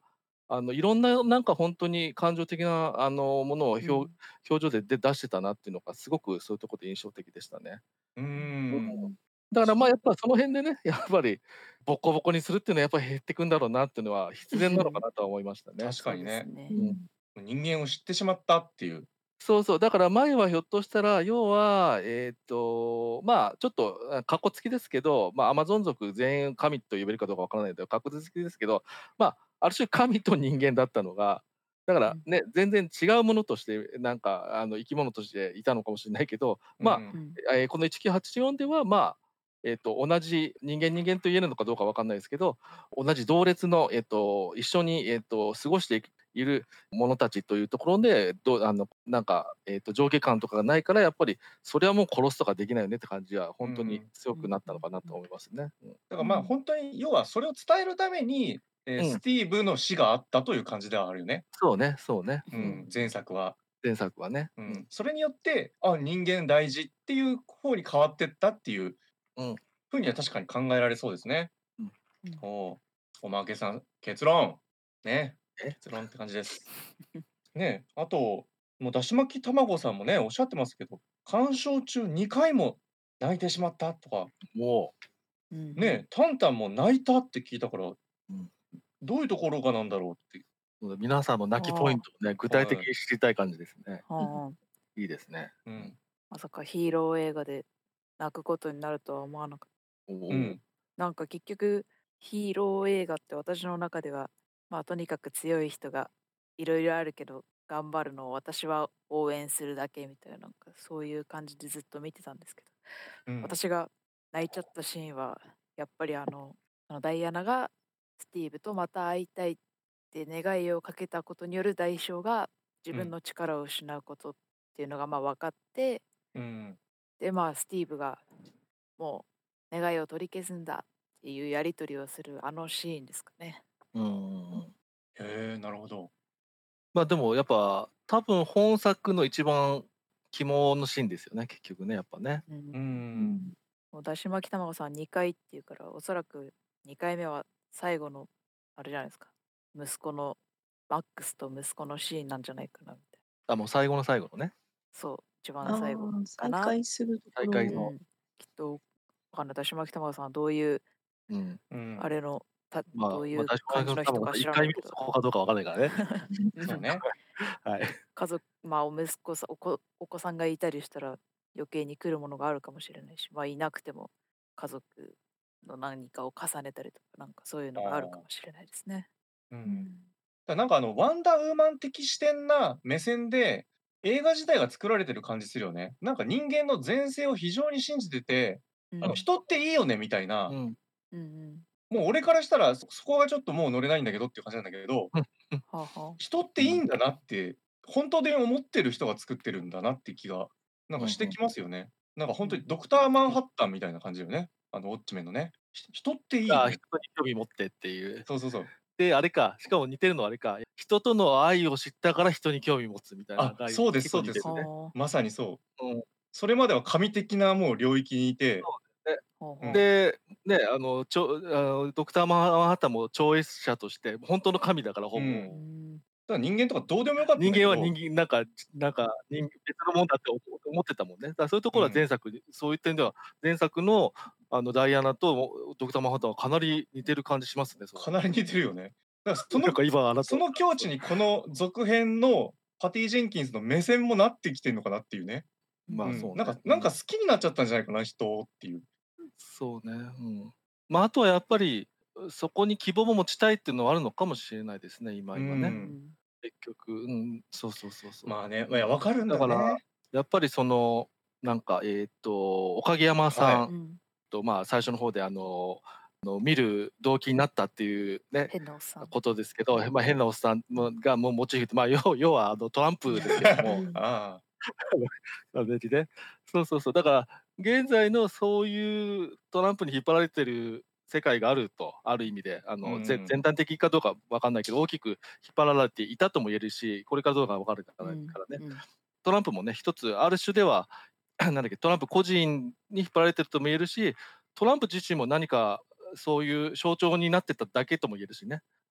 あのいろんななんか本当に感情的なあのものを表,、 うん表情でで出してたなっていうのがすごくそういうところで印象的でしたね。 うーうんん。 だからまあやっぱその辺でね、やっぱりボコボコにするっていうのはやっぱり減ってくんだろうなっていうのは必然なのかなとは思いましたね。 確そうかにね。 ですね。 うん人間を知ってしまったっていう。 そうそう、だから前はひょっとしたら、要は、えっと、まあ、ちょっと、あ、かっこつきですけど、まあ、アマゾン族全員神と呼べるかどうかわからないけど、かっこつきですけど、まあ、ある種神と人間だったのが、だかうんらね、全然違うものとして、なんか、あの、生き物としていたのかもしれないけど、まあ、 うんうんえーこのいちきゅうはちよんでは、まあ、えっと、同じ人間人間と言えるのかどうかわかんないですけど、同じ同列の、えっと、一緒に、えっと、過ごしている者たちというところで、どうあのなんか、えー、と上下感とかがないから、やっぱりそれはもう殺すとかできないよねって感じは、本当に強くなったのかなと思いますね。うんだからまあ本当に要はそれを伝えるために、えーうんスティーブの死があったという感じではあるよね。 そうね、そうね、 ううんん、前作は。 前作はね。うんうん、それによって、あ、人間大事っていう方に変わってったっていううん風には確かに考えられそうですね。 うんうんおお、おまけさん、結論。ね、 え結論って感じです。ね、あと、もうだし巻き卵さんもね、おっしゃってますけど、鑑賞中にかいも泣いてしまったとか、 もうんね、タンタンも泣いたって聞いたから、 う、うんどういうところがなんだろうって。 そう皆さんの泣きポイントをね、具体的に知りたい感じですね。 はあ、 いいですね。 うん。 まさかヒーロー映画で泣くことになるとは思わなかった。 おお、 うん。 なんか結局ヒーロー映画って私の中ではまあとにかく強い人がいろいろあるけど頑張るのを私は応援するだけみたいな、なんかそういう感じでずっと見てたんですけど、 うん。 私が泣いちゃったシーンはやっぱりあのあのダイアナがスティーブとまた会いたいって願いをかけたことによる代償が自分の力を失うことっていうのがまあ分かって、 うん。 でまあスティーブがもう願いを取り消すんだっていうやり取りをするあのシーンですかね。 うんうんうん。 へえ、なるほど。 まあでもやっぱ多分本作の一番肝のシーンですよね、結局ね、やっぱね。 うんううんん。 もうだし巻き卵さんにかいっていうからおそらくにかいめは最後のあれじゃないですか、息子のマックスと息子のシーンなんじゃないかなみたいな。 あ、もう最後の最後のね。 そう一あ番最後あ、 か再な。 会するところ再会のうん、きっとわかんない、だし巻き卵さんはどういううん。 うん。 あれのたまあ、 どういう私感じの人か知一回らないけど見てそこかどうかわかんないからね。 そうね。 はい。 家族まあお息子さんお子お子さんがいたりしたら余計に来るものがあるかもしれないし、まあいなくても家族の何かを重ねたりとかなんかそういうのがあるかもしれないですね。 う。 うんんだなんかあの、ワンダーウーマン的視点な目線で、映画自体が作られてる感じするよね。なんか人間の前世を非常に信じてて、 うんあの、人っていいよねみたいな、 うん。 うんうんもう俺からしたら、そそこがちょっともう乗れないんだけどっていう感じなんだけど、 はあはあ人っていいんだなって、本当で思ってる人が作ってるんだなって気が、なんかしてきますよね。なんか本当にドクターマンハッタンみたいな感じよね。あの、ウォッチメンのね。ひ人っていいああ、 よね。 人に興味持ってっていう。 そうそうそう。 で、あれか、しかも似てるのはあれか、人との愛を知ったから人に興味持つみたいなあ、 概そうです結構似てそうるね。 はまさにそう。 うん。 それまでは神的なもう領域にいて、 そうね。 あはあうんで、ね、あの、ちょあのドクターマンハッタンも超越者として、本当の神だからほぼ。 うんうんだから人間とかどうでもよかったんだけど、 人間は人間なんかなんか人別のもんだって思思ってたもんね。だからそういうところはうん前作に、そういう点では前作のあのダイアナとドクターマンハッタンはかなり似てる感じしますね。そかなり似てるよね。だからそのなんか今あなたその境地にこの続編のパティ・ジェンキンスの目線もなってきてんのかなっていうね。うんまあそうね。 なんかなんか好きになっちゃったんじゃないかな、人っていう。 そうね。うん。まああとはやっぱりそこに希望も持ちたいっていうのはあるのかもしれないですね。今今うね。 ん結局、うん、そうそうそうそう。 まあね、いや、わかるんだだからね。 やっぱりそのなんかえっ、とおかげ山さん、 はうんとまあ最初の方であのあの見る動機になったっていうね変なおっさん。 ことですけど、まあ、変なおっさんもがもうモチーフって、まあ、要要はあのトランプですけどもあまあ別にね、そうそうそう、だから現在のそういうトランプに引っ張られてる世界があると、ある意味であの、ぜうん全体的かどうかわかんないけど大きく引っ張られていたとも言えるし、これからどうかわかるからうんからね、 うんトランプもね一つある種ではなんだっけ、トランプ個人に引っ張られてるとも言えるし、トランプ自身も何かそういう象徴になってただけとも言えるしね。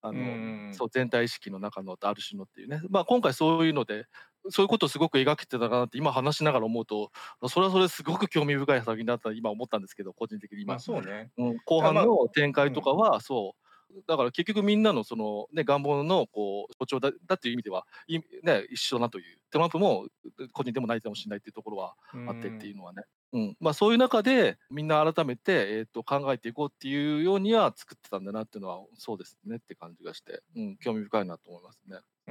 あの、 うんうんうん。 そう、全体意識の中のある種のっていうね。まあ、今回そういうので、そういうことをすごく描けてたなって今話しながら思うと、それはそれですごく興味深い作品だったと今思ったんですけど、個人的にま今。 あそうね。 うん、後だからまあ、 半の展うん。 開とかは、そう、だから結局みんなのそのね、願望のこう象徴だだっていう意味では、いね、一緒だという。トランプも個人でもないかもしれないっていうところはうあってっていん。 うのはね。うん、まあ、そういう中で、みんな改めて、えっと、考えていこうっていうようには作ってたんだなっていうのは、そうですねって感じがして、うん、興味深いなと思いますね。 うん。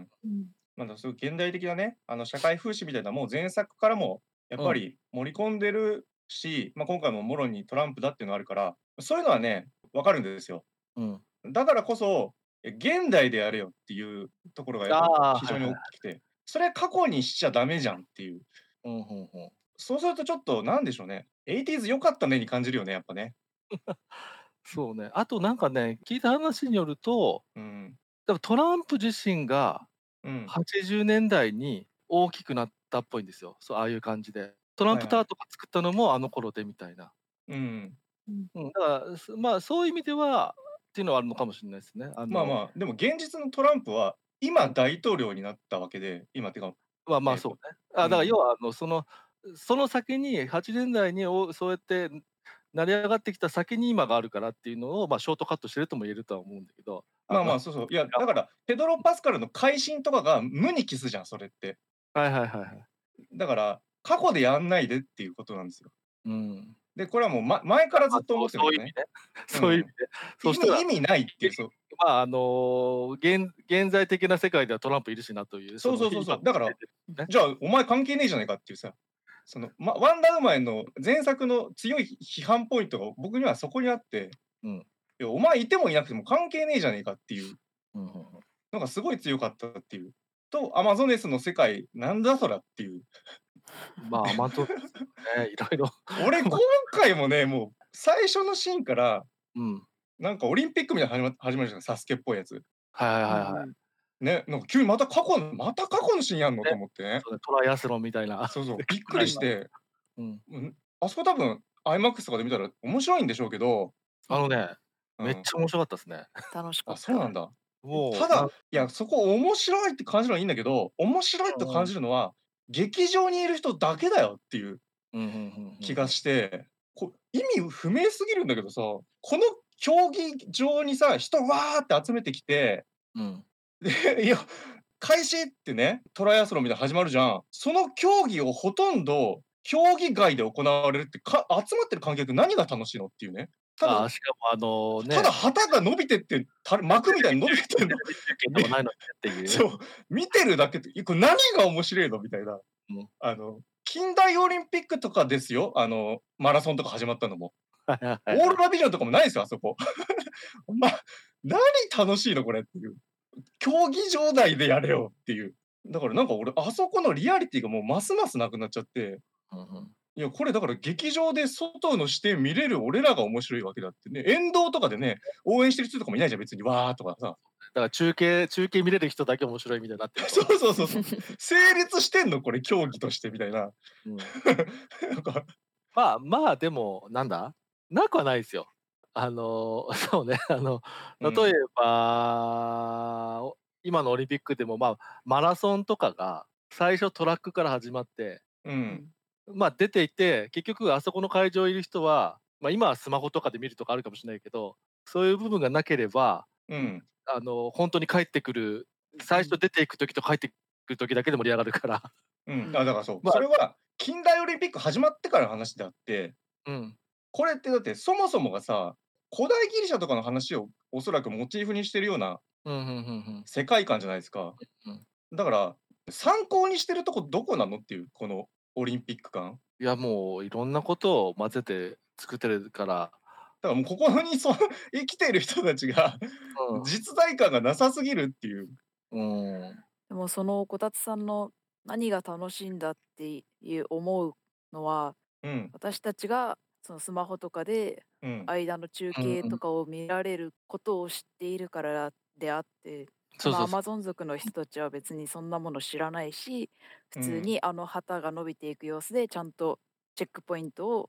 うん。 まだそういう現代的なね、あの社会風刺みたいなもう前作からもやっうん。 ぱり盛り込んでるし、ま、今回ももろにトランプだっていうのがあるから、そういうのはね、分かるんですよ。 うん。 だからこそ、え、現代でやれよっていうところがやっぱああ、 非常にはいはいはい。 大きくて、それ過去にしちゃダメじゃんっていう。 うん、ふんふん。 そうするとちょっとなんでしょうね、エイティーズ良かったねに感じるよね、やっぱね。 そうね。あとなんかね、聞いた話によると、 うん。 多分トランプ自身がうん。 はちじゅうねんだいに大きくなったっぽいんですよ。そう、ああいう感じで。トランはいはい。 プタワーとか作ったのもあの頃でみたいな。 うん。 うん。 うん、だから、すまあ、そういう意味ではっていうのはあるのかもしれないですね。あのまあまあ、でも現実のトランプは今大統領になったわけで、今ってか、 まあまあ、 えっと、 そうね。あ、だからうん。 要はあの、そのその先にはちじゅうねんだいにおそうやって成り上がってきた先に今があるからっていうのを、まあ、ショートカットしてるとも言えるとは思うんだけど、あのまあまあ、そうそう。いや、だからペドロ・パスカルの改新とかが無に帰すじゃん、それって。 はいはいはいはい。 だから、過去でやんないでっていうことなんですよ。 うん。 で、これはもう、ま前からまあ、 ずっと思そうってるんだけどね。 そういう意味ね。 うそういう意味ん。 ね。そ意したら、 味意味ないってげいう、そう。 まあ、あの、現現在的な世界ではトランプいるしなという、その、今そうそうそうそう。だから、 ね。 じゃあお前関係ねえじゃないかっていうさ、その、ま、ワンダーウーマンの前作の強い批判ポイントが僕にはそこにあって、 うん。 いや、お前いてもいなくても関係ねえじゃねえかっていううんうんうん。 のがすごい強かったっていう。と、アマゾネスの世界なんだそらっていう。 まあ、アマゾンですよね、いろいろ。 俺今回もね、もう最初のシーンから、 うん。 なんかオリンピックみたいなの始ま始まるじゃん、サスケっぽいやつ。 はいはいうんはいはい。 うん。 ね、なんか急にまた過去のまた過去のシーンやんのとね、 思ってね。 そうね、トライアスロンみたいな。 そうそう、 でびっくくらいの。 りして、 うん。 うん、あそこ多分 アイマックス とかで見たら面白いんでしょうけど、 あのね、 うん。 めっちゃ面白かったですね。 あ、 楽しかった。 そうなんだ。 もう、なんただ、いや、そこ面白いって感じるのはいいんだけど、面白いとうんうん。 感じるのは、劇場にいる人だけだよっていううん、ふんふんふんふん。 気がして、こ意味不明すぎるんだけどさ、この競技場にさ、人わーって集めてきて、 うん。 で、いや、開始ってね、トライアスロンみたいなの始まるじゃん。その競技をほとんど競技外で行われるって、か集まってる観客何が楽しいのっていうね。ただああ、しかもあのただね、 旗が伸びてって、た幕みたいに伸びてってんの。 テレビ中継とかないのにねっていう。 そう、見てるだけで、いこれ何が面白いのみたいな。 うん。 あの、近代オリンピックとかですよ、あの、マラソンとか始まったのも。 はいはいオはいはい。 ーロラビジョンとかもないですよ、あそこ。ま、何楽しいのこれっていう。競技場内でやれよっていう。だからなんか俺、あそこのリアリティがもうますますなくなっちゃって、 うんうん。 いや、これだから劇場で外の視点見れる俺らが面白いわけだってね。沿道とかでね、応援してる人とかもいないじゃん、別にわーとかさ。 だから中継中継見れる人だけ面白いみたいになってると。 そうそうそうそう。成立してんのこれ競技としてみたいな。 うん。 なんか、 まあまあ、でも、なんだ、なくはないですよ。あの、そうね、あの、例えうん。 ば、お今のオリンピックでも、まあ、マラソンとかが最初トラックから始まってう。 うんん。 まあ、出ていて、結局あそこの会場いる人は、まあ、今はスマホとかで見るとかあるかもしれないけど、そういう部分がなければ、ん、 うん。 あの、ほんとに帰ってくる、 うん。 最初出ていく時と帰ってくる時だけで盛り上がるから。 う。 うんん。 あ、だからそう、 まあそれは近代オリンピック始まってからの話であって、 うん。 これってだってそもそもがさ、古代ギリシャとかの話をおそらくモチーフにしてるようなうん、ふんふんふん。 世界観じゃないですか。 うん。 だから、参考にしてるとこどこなのっていう、このオリンピック感。 いや、もういろんなことを混ぜて作ってるからだからもうここにそ生きている人たちがうん。 実在感がなさすぎるっていう。 うーん。 でもそのこたつさんの何が楽しいんだっていう思うのは、 うん。 私たちがそのスマホとかでうん。 間の中うんうん。 継とかを見られることを知っているからであって、そのアそうそうそう。 マゾン族の人たちは別にそんなもの知らないし、普通うん。 にあの旗が伸びていく様子でちゃんとチェックポイントを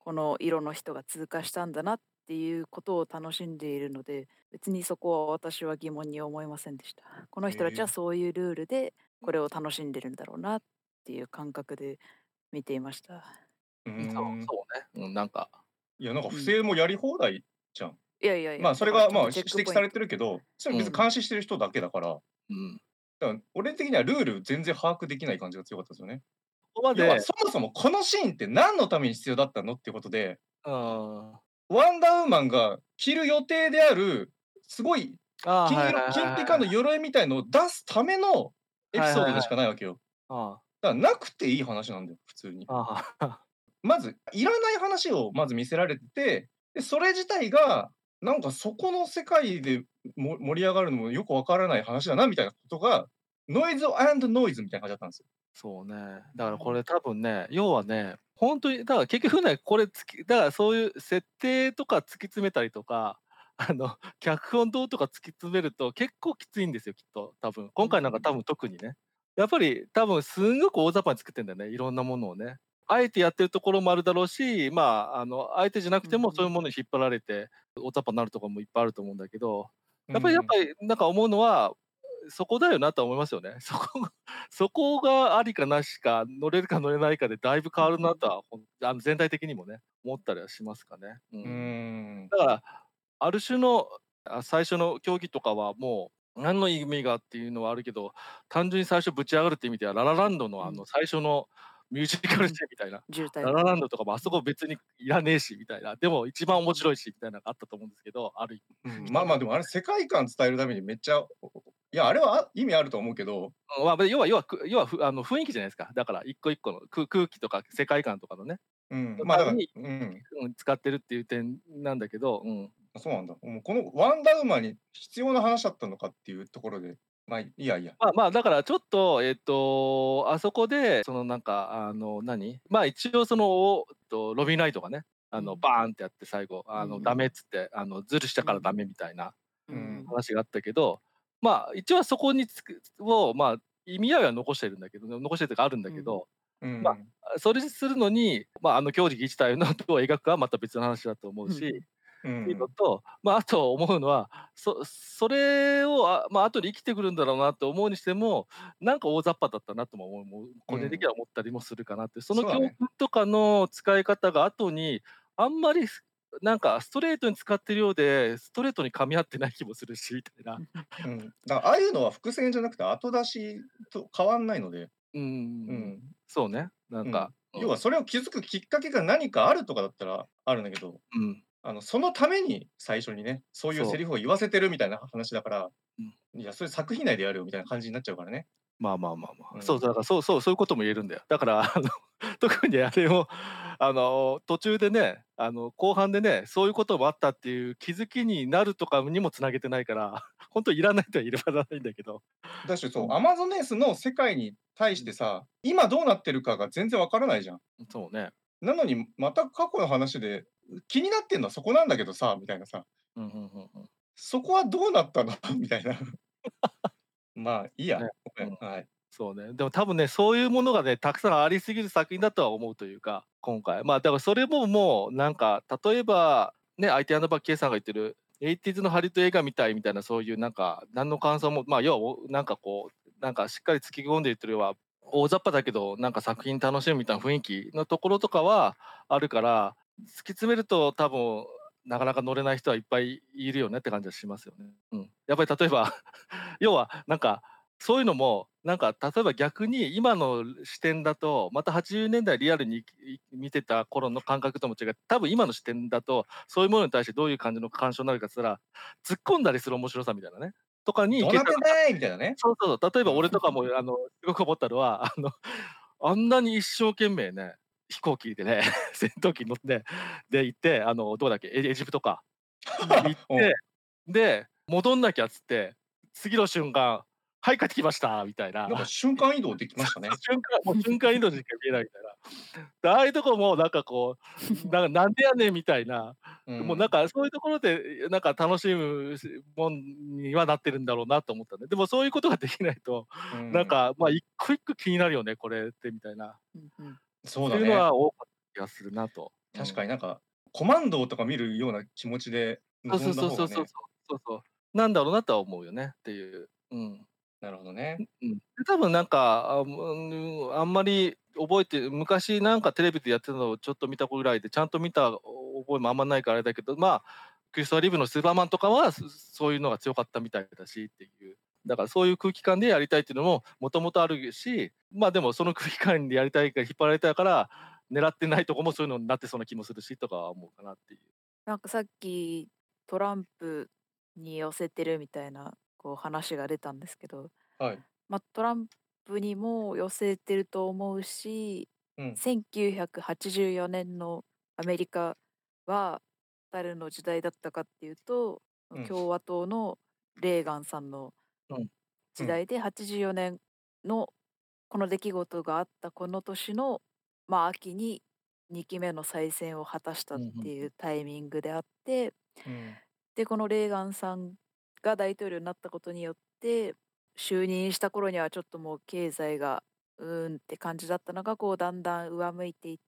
この色の人が通過したんだなっていうことを楽しんでいるので、別にそこは私は疑問に思いませんでした。この人たちはえそういうルールでこれを楽しんでるんだろうなっていう感覚で見ていました。 うーうん、そうんそうね。うん、なんかいや、なんか不うん。 正もやり放題じゃん。 いやいやいや、 まあ、それが、 だからちゃんとまあ、 チェックポインし指摘されてるけど、それ別にうん。 監視してる人だけだから、 うん。 だから俺的にはルール全然把握できない感じが強かったですよね。 ここまで要はそもそもこのシーンって何のために必要だったのっていうことで、 うん。 ワンダーウーマンが着る予定である、すごいああ、 金色はいはい金ピカのはいはい。 鎧みたいのを出すためのエピはいはいはい。 ソードでしかないわけよ。 あだからなくていい話なんだよ、普通に。 あ、ああ。 まず、いらない話をまず見せられてて、で、それ自体が、なんかそこの世界でも盛り上がるのもよくわからない話だなみたいなことが、ノイズノイズみたいな感じだったんですよ。 そうね。だからこうん。 れ多分ね、要はね、ほんとにだから結局ね、これつきだからそういう設定とか突き詰めたりとか、あの、脚本どうとか突き詰めると結構きついんですよ、きっと、多分。 う今回なんか多ん。 分特にね。やっぱり多分すんごく大雑把に作ってんだよね、いろんなものをね。あえてやってるところもあるだろうし、まあ、あの、あえてじゃなくうてもそういうん。 ものに引っ張られて、大雑把になるところもいっぱいあると思うんだけど、やっぱりやっうん。 ぱりなんか思うのは、そこだよなとは思いますよね。そこがそこがありかなしか、乗れるか乗れないかでだいぶ変わるなとは、ほんあの、全体的にもね、思ったりはしますかね。ううーん。 ん。 だから、ある種の、あ、最初の競技とかはもう、何の意味がっていうのはあるけど、単純に最初ぶち上がるっていう意味では、ララランドのあのうん。 最初のミュージカルシーンみたいな、 渋滞の。 ララランドとかもあそこうん。 別にいらねえしみたいな、でも一番面うん。 白いしみたいなのがあったと思うんですけど、あるうん、まあまあ、 一部で。 でもあれ世界観伝えるためにめっちゃ、いや、あれはあ意味あると思うけど、 うん、まあ、べ要は要はく要はふあの雰囲気じゃないですか。だから一個一個のく空気とか世界観とかのね、 うん、まあ、だからのために、 うん、 うん、使ってるっていう点なんだけど、うん。 そうなんだ。もうこのワンダーウーマンに必要な話だったのかっていうところで、まあ、いいやいいや。 まあまあ、だからちょっと、えっと、あそこで、そのなんか、あの、何、まあ一応その、おと、ロビーナイトがね、あの、 うん。 バーンってやって最後、 うあの、ダメっん。 つって、あの、ズルしたからダメみたいなううん。 ん。 話があったけど、まあ、一応そこにつくを、まあ、意味合いは残してるんだけど、残してるというかあるんだうん。 けど、まうん。 あ、それするのに、まあ、あの競技自体のとを描くはまた別の話だと思うし、 うん。 っていうのうん。 と、まあ、あと思うのは、そそれを、あ、まあ、後で生きてくるんだろうなと思うにしても、なんか大雑把だったなとも思うもう個人的にうん。 は思ったりもするかなって。その教そうだね。 訓とかの使い方が後に、あんまり、すなんかストレートに使ってるようで、ストレートに噛み合ってない気もするしみたいな。 うん。だからああいうのは伏線じゃなくて後出しと変わんないので、 うんうんうんうん。 うん。 そうね、なんうん。 か、うん。 要はそれを気づくきっかけが何かあるとかだったらあるんだけど、 うん。 あの、そのために最初にね、そういうそう。 セリフを言わせてるみたいな話だから、 うん。 いや、それ作品内でやるよみたいな感じになっちゃうからね。 まあまあまあまあ。そう、 うん。 だからそうそう、そういうことも言えるんだよ。だから、あの、特にあれを、あの、途中でね、あの、後半でね、そういうこともあったっていう気づきになるとかにも繋げてないから、ほんといらないとは言いらないんだけど。 だし、そう、 うん。 アマゾネースの世界に対してさ、今どうなってるかが全然わからないじゃん。 うん、そうね。 なのに、また過去の話で、気になってんのはそこなんだけどさ、みたいなさ、 うん、ふんふんふん。 そこはどうなったのみたいな。まあ、いいや、 ね、 ごめん、 うん。 はい。 そうね。でも多分ね、そういうものがね、たくさんありすぎる作品だとは思うというか、今回。まあ、だからそれももうなんか、例えば、ね、アイティーアンダーバー K さんが言ってる、エイティーズのハリウッド映画みたいみたいなそういうなんか、何の感想も、まあ、要は、おなんかこう、なんかしっかり突き込んで言ってるようは、大雑把だけど、なんか作品楽しむみたいな雰囲気のところとかはあるから、突き詰めると多分、なかなか乗れない人はいっぱいいるよねって感じはしますよね。うん。やっぱり例えば要はなんか、そういうのも、なんか例えば逆に今の視点だと、またはちじゅうねんだいリアルにい見てた頃の感覚とも違う、多分今の視点だと、そういうものに対してどういう感じの干渉になるかっつったら、突っ込んだりする面白さみたいなね、とかにいどうなってんけたらだいみたいなね。 そうそう、例えばうん。 俺とかもあの、すごく思ったのは、あの、あんなに一生懸命ね、飛行機でね、戦闘機に乗って、で行って、あの、どこだっけ、エエジプトか。 うん。 行っうん。 て、で、戻んなきゃっつって、次の瞬間、はい、帰ってきましたみたいな。 なんか瞬間移動できましたね。 瞬間もう瞬間移動でしか見えないみたいな。で、ああいうとこもなんかこう、なんかなんでやねんみたいな、もうなんうん。 かそういうところで、なんか楽しむしもんにはなってるんだろうなと思ったね。でもそういうことができないと、 うん。 なんか、ま、一個一個気になるよね、これってみたいな。 うんうん。 そうっていうのだね。 は多かった気がするなと。 確かになんか、コマンドとか見るような気持ちでそうそう臨んだ方がね。 そうそうそうそうそう。なんだろうなとは思うよねっていう。うん。 なるほどね。 うん。で、多分なんか、あ、むぬあんまり覚えて昔なんかテレビでやってたのをちょっと見たぐらいで、ちゃんと見た覚えもあんまないからあれだけど、まあ、クリストファー・リーブのスーパーマンとかは、そそういうのが強かったみたいだしっていう。だからそういう空気感でやりたいっていうのももともとあるし、まあ、でもその空気感でやりたいから引っ張られたから、狙ってないとこもそういうのになってそうな気もするしとかは思うかなっていう。 なんかさっきトランプに寄せてるみたいなこう話が出たんですけど、 はい。 まあ、トランプにも寄せてると思うし、 うん。 せんきゅうひゃくはちじゅうよねんのアメリカは誰の時代だったかっていうと、 うん。 共和党のレーガンさんのうん。 うん。 時代で、はちじゅうよねんのこの出来事があったこの年の、まあ、秋ににきめの再選を果たしたっうんうんていうタイミングであって、 うん。 で、このレーガンさんが大統領になったことによって、就任した頃にはちょっともう経済がうーんって感じだったのが、こうだんだん上向いていって、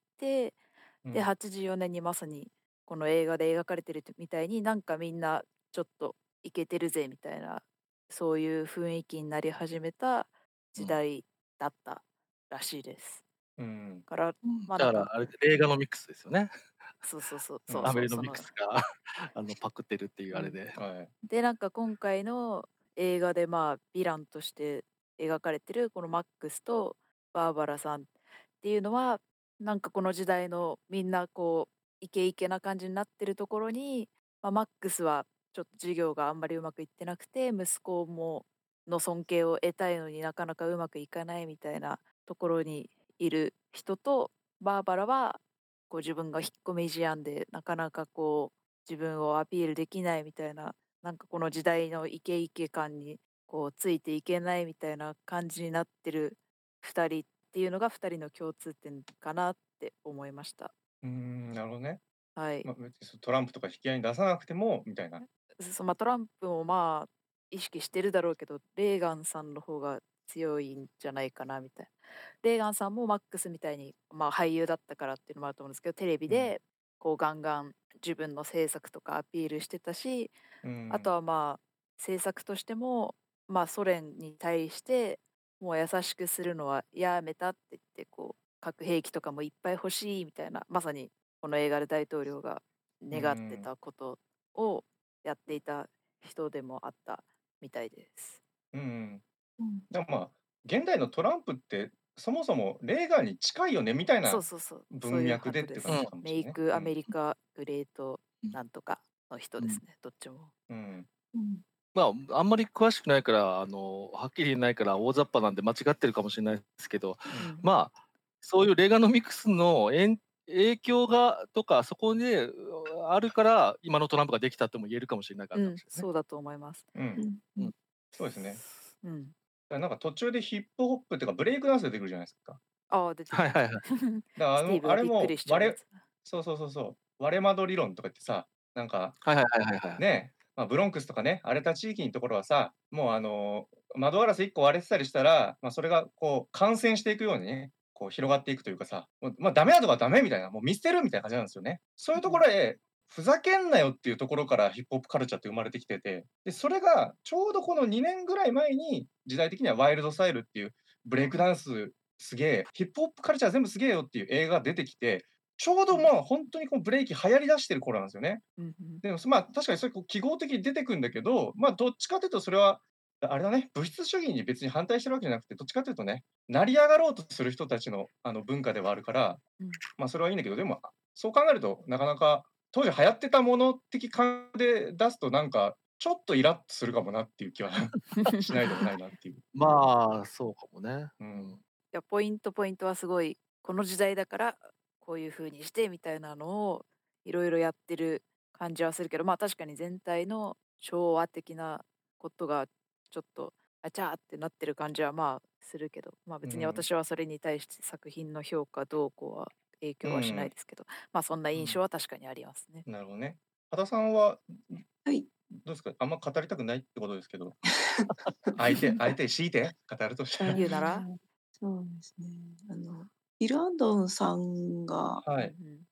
で、 うん。 はちじゅうよねんにまさにこの映画で描かれてるみたいに、なんかみんなちょっとイケてるぜみたいな、そういう雰囲気になり始めた時うん。 代だったらしいです。 うん。 から、 うん。 ま、なんかだからあれ、映画のミックスですよね。 そうそうそう、 うん。 そうそう、 アベノそのミクスがあのパクってるっていううん。 あれで。 はい。 で、なんか今回の映画で、まあ、ヴィランとして描かれてるこのマックスとバーバラさんっていうのは、なんかこの時代のみんなこうイケイケな感じになってるところに、ま、マックスはちょっと授業があんまりうまくいってなくて、息子もの尊敬を得たいのになかなかうまくいかないみたいなところにいる人と、バーバラはこう自分が引っ込み思案でなかなかこう自分をアピールできないみたいな、なんかこの時代のイケイケ感にこうついていけないみたいな感じになってるふたりっていうのがふたりの共通点かなって思いました。 うーん、なるほどね。 はい。 ま、別にそトランプとか引き合いに出さなくてもみたいな。 そそ、ま、トランプもまあ、意識してるだろうけど、レーガンさんの方が強いんじゃないかなみたい。レーガンさんもマックスみたいに、まあ、俳優だったからっていうのもあると思うんですけど、テレビうん。 でこうガンガン自分の政策とかアピールしてたし、 うあとん。 はまあ、政策としても、まあ、ソ連に対してもう優しくするのはやめたって言って、こう核兵器とかもいっぱい欲しいみたいな、まさにこの映画で大統領がう願ってん。 たことをやっていた人でもあったみたいです。 うん。 うん。 でも、まあ、現代のトランプって、そもそもレーガンに近いよねみたいなそうそうそう、そういう文脈でっていう感じはずです。 うん。 かもしれないね。 メイクアうん。 メリカグレートうん。 なんとかの人うん。 ですね、どっちも。 うん。 うん。 まあ、あんまり詳しくないから、あの、はっきり言えないから大雑把なんで間違ってるかもしれないですけど、 うん。 うん。 まあ、そういうレーガノミクスのえん影響がとか、そこで、うあるから、今のトランプができたとも言えるかもしれないかうん、 かもしれないね。 そうだと思います。 う。 うんん。ううん。 ん。 そうですね。 うん。 だからなんか途中でヒップホップっていうか、ブレイクダンス出てくるじゃないですか。 ああ、出てきますね。 はいはいはい。 だからあスティーのあれブがびっくりも割れしちゃうやつ。 そうそうそうそう、割れ窓理論とか言ってさ、なんかはいはいはいはいはい。 ね、ま、ブロンクスとかね、荒れた地域んところはさ、もうあの、窓ガラスいっこ割れてたりしたら、ま、それがこう感染していくようにね、こう広がっていくというかさ、もう、ま、ダメなとこはダメみたいな、もう見捨てるみたいな感じなんですよね。そういうところへ、ふざけんなよっていうところからヒップホップカルチャーって生まれてきてて、で、それがちょうどこのにねんぐらい前に、時代的にはワイルド・スタイルっていうブレイクダンスすげえ、ヒップホップカルチャー全部すげえよっていう映画が出てきて、ちょうど、 うん。 まあ、ほんとにこうブレイキ流行り出してる頃なんですよね。 うんうん。 でも、そ、まあ、確かにそれこう記号的に出てくんだけど、ま、どっちかっていうとそれは、ああれだね、物質主義に別に反対してるわけじゃなくて、どっちかっていうとね、成り上がろうとする人たちの、あの、文化ではあるから、 うん。 ま、それはいいんだけど、でも、あ、そう考えると、なかなか当時流行ってたもの的感で出すとなんか、ちょっとイラっとするかもなっていう気はしないでもないなっていう。 まあ、そうかもね。 ううん。 ん。 いや、ポイントポイントはすごい、この時代だからこういう風にしてみたいなのを色々やってる感じはするけど、まあ、確かに全体の昭和的なことがちょっと、あちゃってなってる感じは、まあ、するけど、まあ、別にうん。 私はそれに対して作品の評価どうこうは影う響はしないん。 ですけど、ま、そんなうん。 印象は確かにありますね。 なるほどね。羽田さんは、んんはい。 どうすか？あんま語りたくないってことですけど。あえてあえて強いて語るとしああ、 たら。 言うなら？ そうですね。あの、ティル・アンドンさんがうんうはい。 ん。 言っ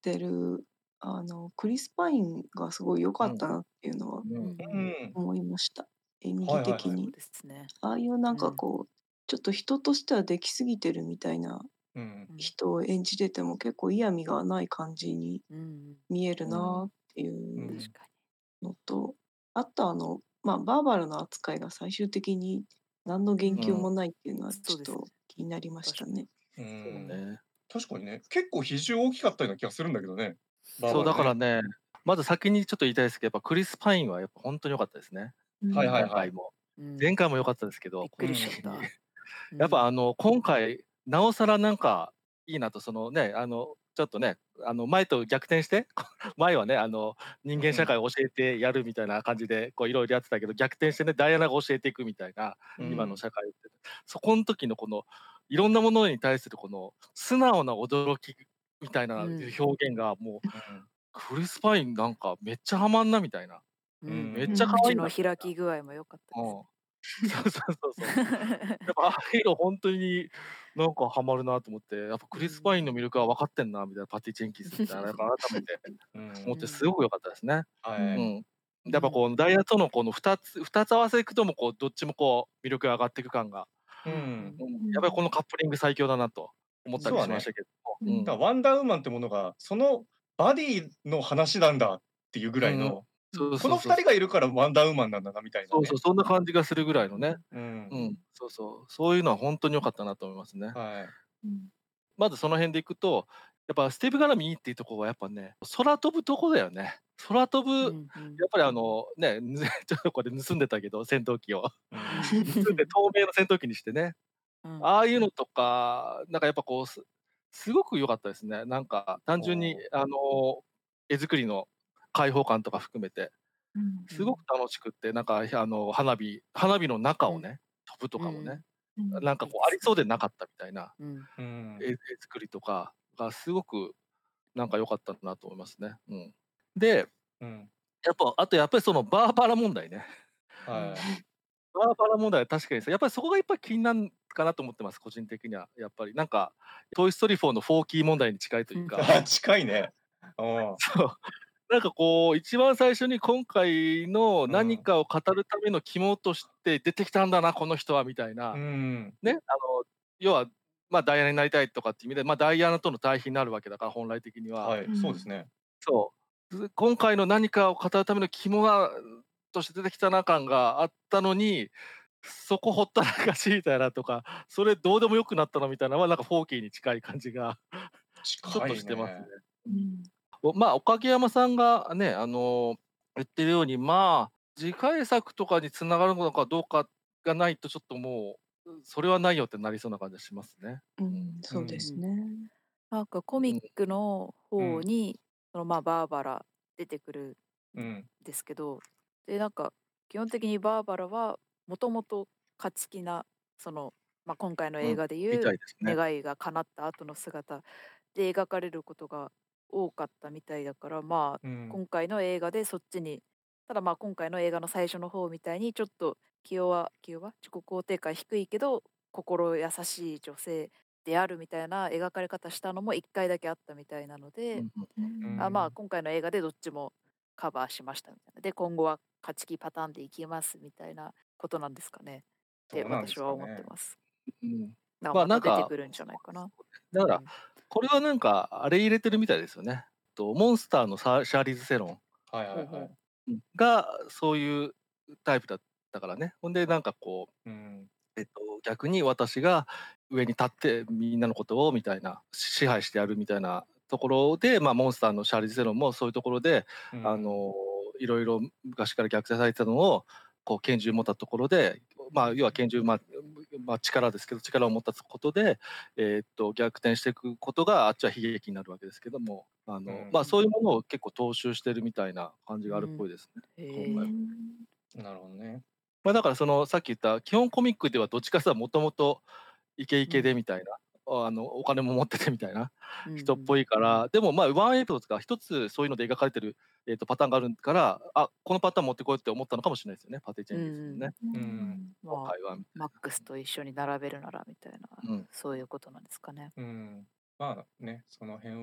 ってるあのクリス・パインがすごい良かうん。 ったなっていうのはうん。 うんう。 うんん。 思いました。演技はいはいはい。 そう的に。 ですね。 ああいうなうん。 んかこう、ちょっと人としてはできすぎてるみたいなうん。 うん。 人を演じてても結構嫌味がない感じにうん見えるうん。 なっていううん。 確かのと、あとあの、まあ、バーバラの扱いが最終的に何のに。うん。 言及もないっていうのはちょっそうですね。 と気になりました確かに。 ね。 うそうんね。 確かにね、結構比重大きかったような気がするんだけどね、バーそう、だバラね。 からね、まず先にちょっと言いたいですけど、やっぱクリス・パインはやっぱほんとに良かったですね。 うん。 はいはいはい。 今回も。 うん。 前回も良かったですけびど、 っくりうん。 しちゃった。 個人的に。 うん。 やっぱあの、今回、なおさらなんかいいなと、そのね、あの、ちょっとね、あの、前と逆転して、前はね、あの、人うん。 間社会を教えてやるみたいな感じで、こう色々やってたけど、逆転してね、ダイアナが教えていくみたいな、 う今のん。 社会って。そこん時のこの、いろんなものに対するこの素直な驚きみたいなうん。 表現がもう、 うん。 クリス・パインなんかめっちゃハマんなみたいな。 う。 うんん。 めっちゃ可愛口のいなみたい開き具合も良かったですね。 な。うん。そうそうそうそう。やっぱああいうのほんとになんかハマるなと思って、やっぱうクリス・パインのん。 魅力は分かってんなみたいな、パティ・ジェンキンスみたいな、なんか改めてう思ってん。 すごく良かったですね。 はい。 うん。 うん。 うん。 やっぱこうダイヤとのこのふたつふたつ合わせていくともこうどっちもこう魅力が上がっていく感が、 ううんうん。 ん。 うん、 うん。 やっぱりこのカップリング最強だなと思ったうん。 りしましそうだね。 たけども。 ううん。 だ、 ん。 ワンダーウーマンってものが、そのバディの話なんだっていうぐうんうん。 らいの、 そうこのふそうそうそう。 たりがいるからワンダーウーマンなんだなみたいなそうそう、 ね。 そんな感じがするぐらいのね。 う。 うんん、そうそう。そういうのはほんとに良かったなと思いますね。 はい。 うん。 まずその辺でいくと、やっぱスティーブ・ガラミいいっていうとこはやっぱね、空飛ぶとこだよね。空飛ぶ、 うんうん。 やっぱりあの、ね、ぬちょっとこれ盗んでたけど、戦闘機を。 う。 うんん。 盗んで透明の戦闘機にしてね。 うん。 ああいうのとか、なんかやっぱこう、すすごく良かったですね。なんか単純におお。 あの、絵作りの開放感とか含めて、 うん。 うすごくん。 楽しくって、なんか、ひあの、花火花火の中うん。 をね、飛ぶとうんうかもね、 ん。 うん。 なんかこうありいいですね。 そうでなかったみたいな、 うん。 うん。 絵絵作りとかがすごくなんか良かったなと思いますね。うん。で、 うん。 やっぱ、あとやっぱりそのバーバラ問題ね。 うはい。 ん。 バーバラ問題は確かにさ、やっぱりそこがやっぱり気になんかなと思ってます、個人的には。やっぱりなんか、トイ・ストーリーフォーのフォーキー問題に近いというか、 あ、近いね。うん。 そう、なんかこう、一番最初に今回のうん。 何かを語るための肝として出てきたんだな、この人はみたいうな、 ん。 ね、あの、要は、ま、ダイアナになりたいとかっていう意味で、ま、ダイアナとの対比になるわけだから、本来的には。 はい、 うん。 そうですね。 そう。ず今回の何かを語るための肝がとして出てきたな感があったのに、そこほったらかしみたいなとか、それどうでもよくなったのみたいなのは、なんかフォーキーに近い感じがちょっ近としてますね。 いね。 うん。 おまあ、岡木山さんがね、あの、言ってるように、まあ、次回作とかに繋がるのかどうかがないとちょっともう、それはないよってなりそうな感じはしますね。 ううん。 ん、そうでうん。 すね。 なんかコミッうん。 クのうん。 方に、その、ま、バーバラ出てくるうん。 んですけど、で、なんか基本的にバーバラはもともと勝ち気な、その、ま、今回の映うん、み画でいうたいですね。 願いが叶った後の姿で描かれることが多かったみたいだから、まあ、 うん。 今回の映画でそっちに、ただ、ま、今回の映画の最初の方みたいにちょっと気弱気弱自己肯定感低いけど、心優しい女性であるみたいな描かれ方したのもいっかいだけあったみたいなので、 うんうん。 うあ、 ん。 まあ、今回の映画でどっちもカバーしましたみたいな。で、今後は勝ち気パターンでいきますみたいなことなんですかねってどうなんで私は思ってすかね。 ます。 うん。 な、 まあ、 またなんか、 出てくるんじゃないかな。 だから、 うん。 これはなんか、あれ入れてるみたいですよね。と、モンスターのサシャーリーズ・セロン、 はいはいはい。 ほうほう。 うん、がそういうタイプだったからね。ほんでなんかこう、 うん。 えっと、逆に私が上に立ってみんなのことをみたいな、支配してやるみたいなところで、ま、モンスターのシャーリーズ・セロンもそういうところで、あうん。 の、いろいろ昔から虐待されてたのを、こう拳銃持ったところで、まあ、要は拳銃、まま、力ですけど、力を持ったことで、えっと、逆転してくことが、あっちは悲劇になるわけですけども、あうの、ま、 ん。 そういうものを結構踏襲してるみたいな感じがあるっうん。 ぽいですね、今うへえ。 回は。 ん。 なるほどね。 ま、だからそのさっき言った基本コミックではどっちかっつったらもともとイケイケでうん。 みたいな、あの、お金も持っててみたいなうんうん。 人っぽいから、でも、ま、ワンエピソードとかひとつそういうので描かれてる、えっと、パターンがあるから、あ、このパターン持ってこようって思ったのかもしれないですよね、パティ・ジェうんンキンスもね。 ううん。 ん。 今まあ、 回はみたいマックスと一緒に並べるならみたいな、 な。うん。 そういうことなんですかね。 うん。まあ、ね、その辺は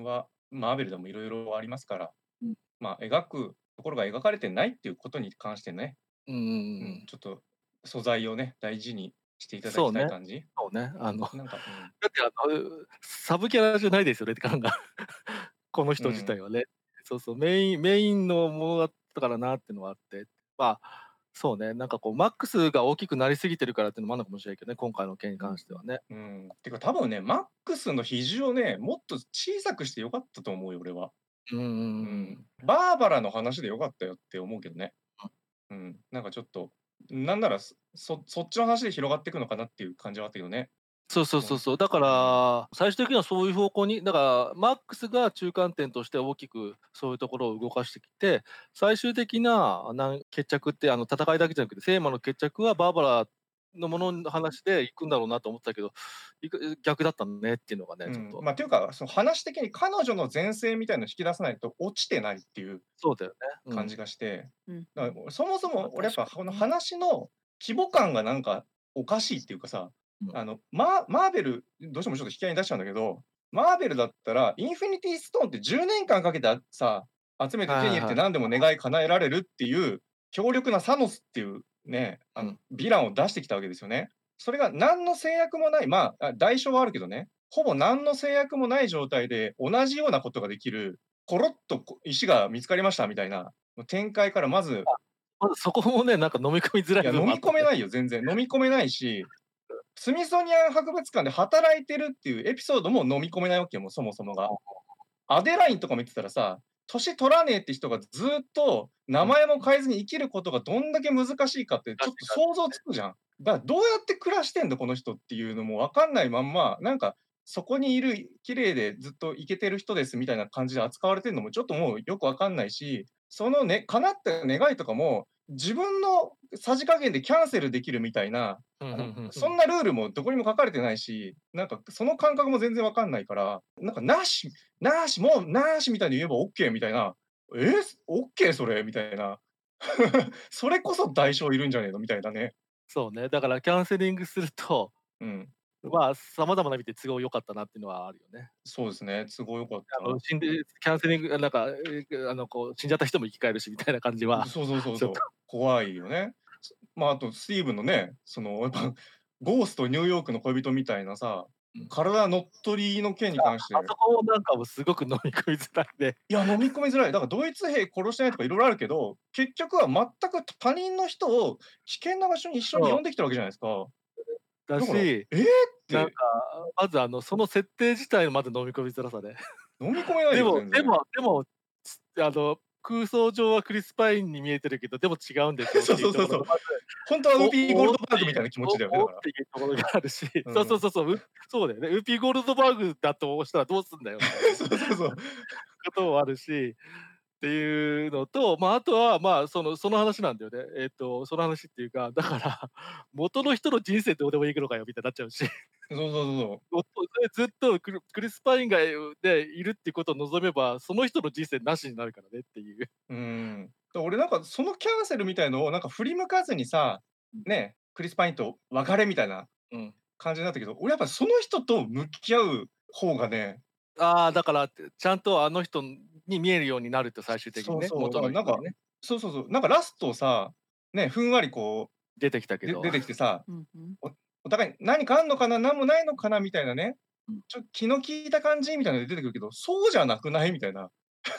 マーベルでもいろいろありますから、 うん。 まあ、描くところが描かれてないっていうことに関してね、 うんうんうんう、 うんん。 ちょっと素材をね、大事にしていただきそうね。 たい感じ。 そうね。あの、 なんか、うん。 だってあの、うサブキャラじゃないですよね、感が。この人自体うん。 はね。そうそう、メインメインのものだったからなっていうのはあって、まあ、そうね、なんかこうマックスが大きくなりすぎてるからっていうのもあるのかもしれないけどね、今回の件にうん関してはね。 うん。てか多分ね、マックスの比重をね、もっと小さくして良かったと思うよ、俺は。 うんうんううんん。バーバラの話で良かったよって思うけどね。 うん。 うん。なんかちょっと、なんなら、そそそっちの話で広がっていくのかなっていう感じはあったけどね。 そうそうもうそうそう。だかうん。 ら、最終的にはそういう方向に、だからマックスが中間点として大きくそういうところを動かしてきて、最終的ななん決着ってあの戦いだけじゃなくて、セーマの決着はバーバラのものの話で行くんだろうなと思ってたけど、いく逆だったねっていうのがね、 うん。 ちょっと。 まあ、ていうか、その話的に彼女の前世みたいのを引き出さないと落ちてないっていうそうだよね。う感じん。 がして、 うんうん。 だからそもそまあも俺やっぱこの確かにね。 話の規模感がなんかおかしいっていうかさ、 うん。 あの、マーマーベル、どうしてもちょっと引き合いに出しちゃうんだけど、マーベルだったらインフィニティストーンってじゅうねんかんかけてあさ、集めて手に入れはいはいはい。 て何でも願い叶えられるっていう強力なサノスっていうね、あの、 うん。 ヴィランを出してきたわけですよね。それが何の制約もない、まあ、あ、代償はあるけどね、ほぼ何の制約もない状態で同じようなことができる、コロッとこ石が見つかりましたみたいな展開からまずあ、まずそこもね、なんか飲み込みづらいいや、飲み部分もあったね。 込めないよ、全然。飲み込めないし、スミソニアン博物館で働いてるっていうエピソードも飲み込めないわけよ、もうそもそもが。アデラインとかも言ってたらさ、年取らねえって人がずっと名うん。 前も変えずに生きることがどんだけ難しいかってちょっと確かに想像つくじゃん。だからどうやって暮らしてんだこの人っていうのも分かんないまんま、なんかそこにいる綺麗でずっとイケてる人ですみたいな感じで扱われてるのもちょっともうよく分かんないし、そのね、叶った願いとかも、自分のさじ加減でキャンセルできるみたいな、 うん、 あの、 ふんふんふん。 そんなルールもどこにも書かれてないし、なんかその感覚も全然分かんないから、なんかなしなし、もうなしみたいに言えばオッケーみたいな、え、オッケーそれみたいな。それこそ代償いるんじゃねえのみたいなね。 そうね、だからキャンセリングすると、 うん。 まあ、様々な意味で都合良かったなっていうのはあるよね。 そうですね、都合良かっあの、 た。 死んでキャンセリング、あ、なんか、ええ、あの、こう、死んじゃった人も生き返るしみたいな感じは、 そうそうそうちょっと。 そう、怖いよね。すまあ、あとスティーブンのね、そのやっぱゴーストニューヨークの恋人みたいなさ、 うん。 体乗っ取りの件にあ、 関してあそこもなんかもうすごく飲み込みづらいね。 いや、飲み込みづらい。だからドイツ兵殺してないとか色々あるけど、結局は全く他人の人を危険な場所に一緒にそう。 呼んできたわけじゃないですか。 だだから、 し、 ええっなんか、 て。 まずあの、その設定自体のまず飲み込みづらさで。 飲み込めないよ、 でも全然。 でもでも、つあの、空想上はクリス・パインに見えてるけど、でも違うんでしょっそうていうそうそうそう。 ところがまず、 ほんとはウーおピーゴールおっていう、 ドバーグみたいな気持ちだよね、 おおっだから。 ていうところがあるし、 うん。 そうそうそうそう、うそうだよね、ウーピーゴールドバーグだとしたらどうすんだよみたいなね。 そうそうそう。 こともあるし、っていうのと、まあ、あとは、まあ、そのその話なんだよね。えっと、その話っていうか、だから、元の人の人生どうでもいいのかよみたいになっちゃうし。 そうそうそうそう。 おっと、で、ずっとクルクリス・パインが、うで、いるっていうことを望めば、その人の人生なしになるからねっていう。 うーん。だ、俺なんかそのキャンセルみたいのをなんか振り向かずにさ、 うん。 ね、クリス・パインと別れみたいなうん。 感じになったけど、俺やっぱその人と向き合う方がねああ、だからって、ちゃんとあの人に見えるようになると最終的にね、 そうそう、だ元からなんかの人にね。 そうそうそう、なんかラストさ、ね、ふんわりこ出てきたけう、でど。 出てきてさ、 うんうん。 おお互い何かあんのかな、なんもないのかなみたいなね、 うん。 ちょ気の利いた感じみたいなので出てくるけど、そうじゃなくないみたいな。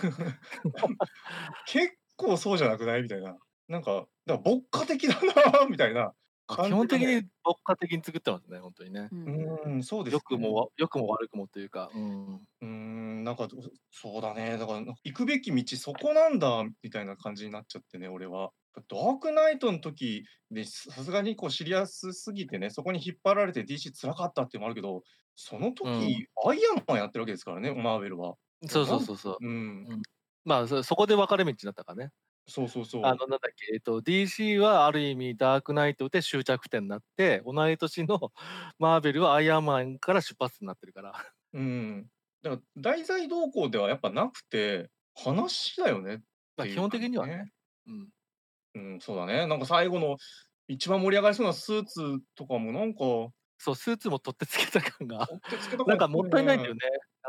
結構そうじゃなくないみたいな。なんか、だから牧歌的だなみたいなま、基本的に感じがね。 牧歌的に作ってますね、ほんとにね。 うんううん。 ーん、そうで良すね。 くもわ良くも悪くもというか、うん。 うーん、なんか、どそうだね、だから、な行くべき道そこなんだみたいな感じになっちゃってね、俺は。ダークナイトん時で、さすがにこうシリアスすぎてね、そこに引っ張られて DC 辛かったっていうのもあるけど、そのうん。 時アイアンマンやってるわけですからね、マーベルは。 そうそなんうそうそう。 うん。 うん。まあ、そそこで分かれ道になったからね。 そうそうそう。 あの、なんだっけ、えっと、DC はある意味ダークナイトで終着点なって、同い年のマーベルはアイアンマンから出発になってるから。 うーん。だから題材どうこうではやっぱなくて、話だよねっま、基ていう本的にはね。 感じね。 うん。 うん、そうだね。なんか最後の一番盛り上がりそうなスーツとかもなんかそう、スーツも取って付けた感が、 取って付けたなんかったかもったいないんだね。 よね。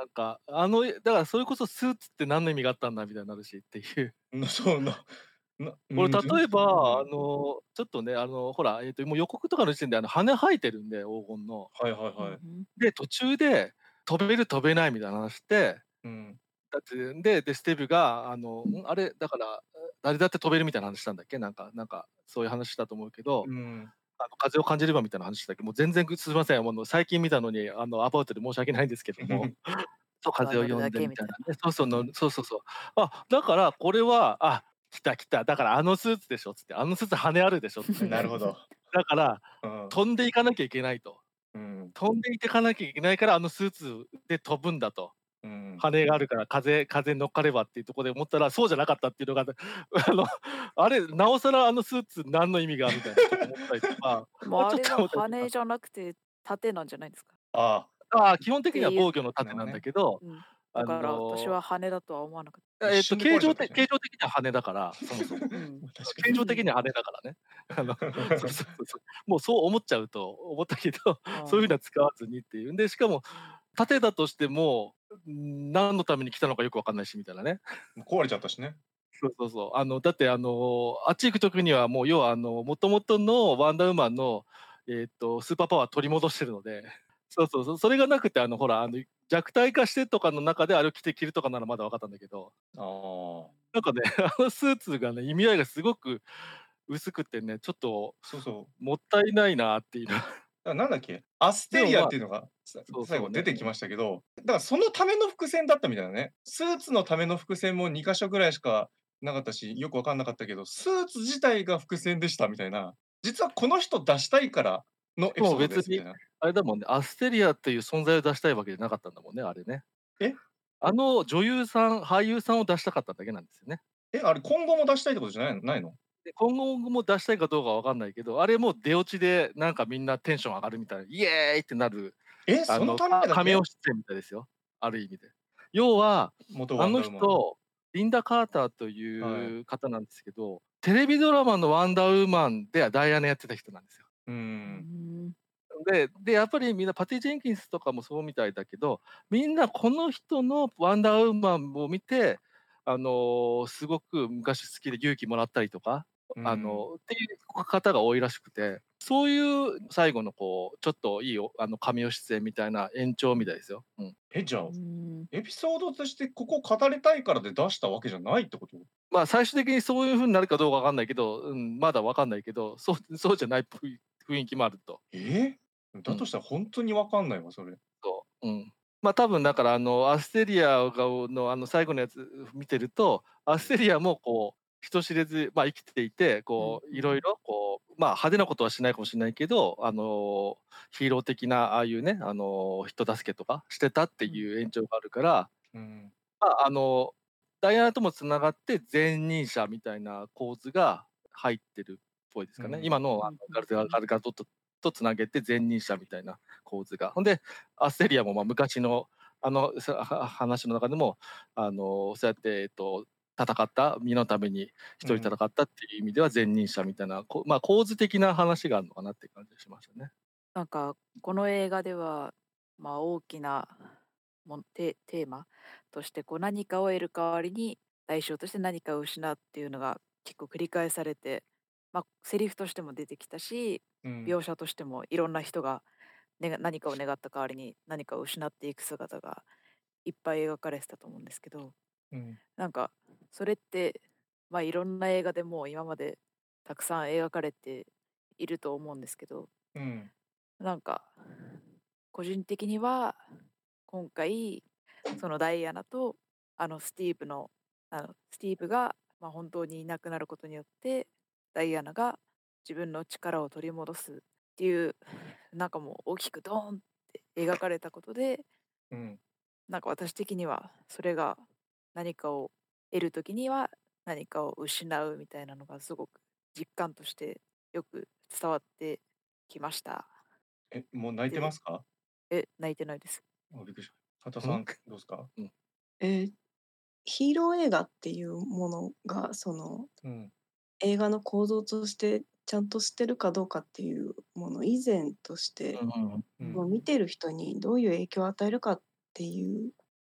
なんか、あの、だからそれこそスーツって何の意味があったんだみたいになるしっていう。 な、そうな、な、うこれん、全然例えば、あうん。 の、ちょっとね、あの、ほら、えっと、もう予告とかの時点で、あの、羽生えてるんで、黄金の。 はいはいはい。 うんうん。 で、途中で飛べる飛べないみたいな話で、 うん。 だって、でで、スティーブが、あの、ん、あれ、だから、誰だって飛べるみたいな話したんだっけ？なんかなんか、そういう話したと思うけど、 うん。 あの、風を感じればみたいな話だっけ？もう全然、ぐすいません、もの最近見たのに、あの、アバウトで申し訳ないんですけども、そう、 あとは乗る風を読んだけみたいでみたいなね。そうそう、のうん。 そうそうそう。あ、だからこれは、あ、来た来た、だからあのスーツでしょっつって、あのスーツ羽あるでしょって。 なるほど。 だから、 うん。 飛んでいかなきゃいけないと。 うん。 飛んでいてかなきゃいけないから、あのスーツで飛ぶんだと。 うん。 羽があるから、風風に乗っかればっていうとこで思ったら、そうじゃなかったっていうのが、あの、あれ、なおさらあのスーツ何の意味がみたいなちょっと思ったりとか、あ、ちょっとでもあれは思ったりとか。 羽じゃなくて、盾なんじゃないですか？ ああ。 ああ、基本的にはていう防御の盾なんだなるほどね。 けど、 うん。だあから私のは羽だとは思わなかった。 一えっと、 瞬で壊形状てれちゃったじゃん。 形状的には羽だから、そもそも。 うん。 ま、確か形状に。 的には羽だからね。あの、そうそうそうそう。もうそう思っちゃうと思ったけど、そういう風ああ。 には使わずにっていう。んで、しかも、盾だとしても、ん、何のために来たのかよくわかんないしみたいなね。 もう壊れちゃったしね。 そうそうそう。あの、だってあの、あっち行く時にはもう要はあの、もともとのワンダーウーマンの、えっと、スーパーパワー取り戻してるので、そうそうそう、それがなくてあの、ほら、あの、弱体化してとかの中であれを着て着るとかならまだ分かったんだけど、 ああ。 なんかね、あのスーツがね、意味合いがすごく薄くてね、ちょっとそうそう。 もったいないなっていう。 あ、なんだっけ、アステリアっでもまあ、 ていうのが、さ最そうそうね、うん。 後出てきましたけど、だからそのための伏線だったみたいなね。スーツのための伏線もに箇所ぐらいしかなかったし、よくわかんなかったけど、スーツ自体が伏線でしたみたいな。実はこの人出したいからのエピもうソードで別に、 すみたいな。 あれだもんね、アステリアっていう存在を出したいわけじゃなかったんだもんね、あれね。 え？ あの女優さん、俳優さんを出したかっただけなんですよね。 え、あれ今後も出したいってことじゃないないの？ で、今後も出したいかどうかはわかんないけど、あれもう出落ちでなんかみんなテンション上がるみたいな、イエーイってなる、 え、 あの、 そのためかだけ？ カメオ出演みたいですよ、ある意味で。要は、 元あのワンダーウーマン。 人、リンダ・カーターとはい。 いう方なんですけど、テレビドラマのワンダーウーマンではダイアナやってた人なんですよ。 うーうーん。 ん。 でで、やっぱりみんなパティ・ジェンキンスとかもそうみたいだけど、みんなこの人のワンダーウーマンを見て、あの、すごく昔好きで勇気もらったりとか、あうん。 の、っていう方が多いらしくて、そういう最後のこう、ちょっといいおあの、カメオ出演みたいな延長みたいですよ。うん。 え、じゃあ、 うーん。 エピソードとしてここ語りたいからで出したわけじゃないってこと？ まあ、最終的にそういう風になるかどうかわかんないけど、うん、まだわかんないけど、そうそうじゃないぷい雰囲気もあると。 え？ うん。 だとしたらほんとにわかんないわ、それ。 そう、うん。ま、多分だからあの、アステリアがおのあの最後のやつ見てると、アステリアもこう、人知れず、ま、生きていて、こう、 うんうん。 色々こう、ま、派手なことはしないかもしんないけど、あの、ヒーロー的なああいうね、あの、人助けとかしてたってうん。 いう延長があるから、 うん。 ま、あの、ダイアナとも繋がって前任者みたいな構図が入ってるっぽいですかね。 うん。 今のあのうんうんうん。 ガルガガルガドットと繋げて前任者みたいな構図が。ほんで、アステリアも、ま、昔のあの、さは話の中でも、あの、そうやって、えっと、戦った身のために一人戦うん。 ったっていう意味では前任者みたいな、こま、構図的な話があるのかなっていう感じがしましたね。 なんか、この映画では、まあ、大きなもテテーマとして、こう何かを得る代わりに、代償として何かを失うっていうのが結構繰り返されて、ま、セリフとしても出てきたし、 うん。 描写としてもいろんな人が、ねが何かを願った代わりに何かを失っていく姿がいっぱい描かれてたと思うんですけど、 うん。 なんかそれって、ま、いろんな映画でもう今までたくさん描かれていると思うんですけど、 うん。 なんか、個人的には、今回、そのダイアナと、あのスティーブの、あのスティーブが、ま、本当にいなくなることによって、ダイアナが自分の力を取り戻すっていう、なんかもう大きくドーンって描かれたことで、 うん。 なんか私的にはそれが何かを得る時には何かを失うみたいなのがすごく実感としてよく伝わってきました。 え、もう泣いてまで、 すか？ え、泣いてないです。 あ、びっくりした。畑田うん？ さんどうすか？ うん。 ええ、ヒーロー映画っていうものが、その、 うん。 映画の構造としてちゃんとしてるかどうかっていうもの以前として、 うんうんうん。 うん。 もう見てる人にどういう影響を与えるかっていう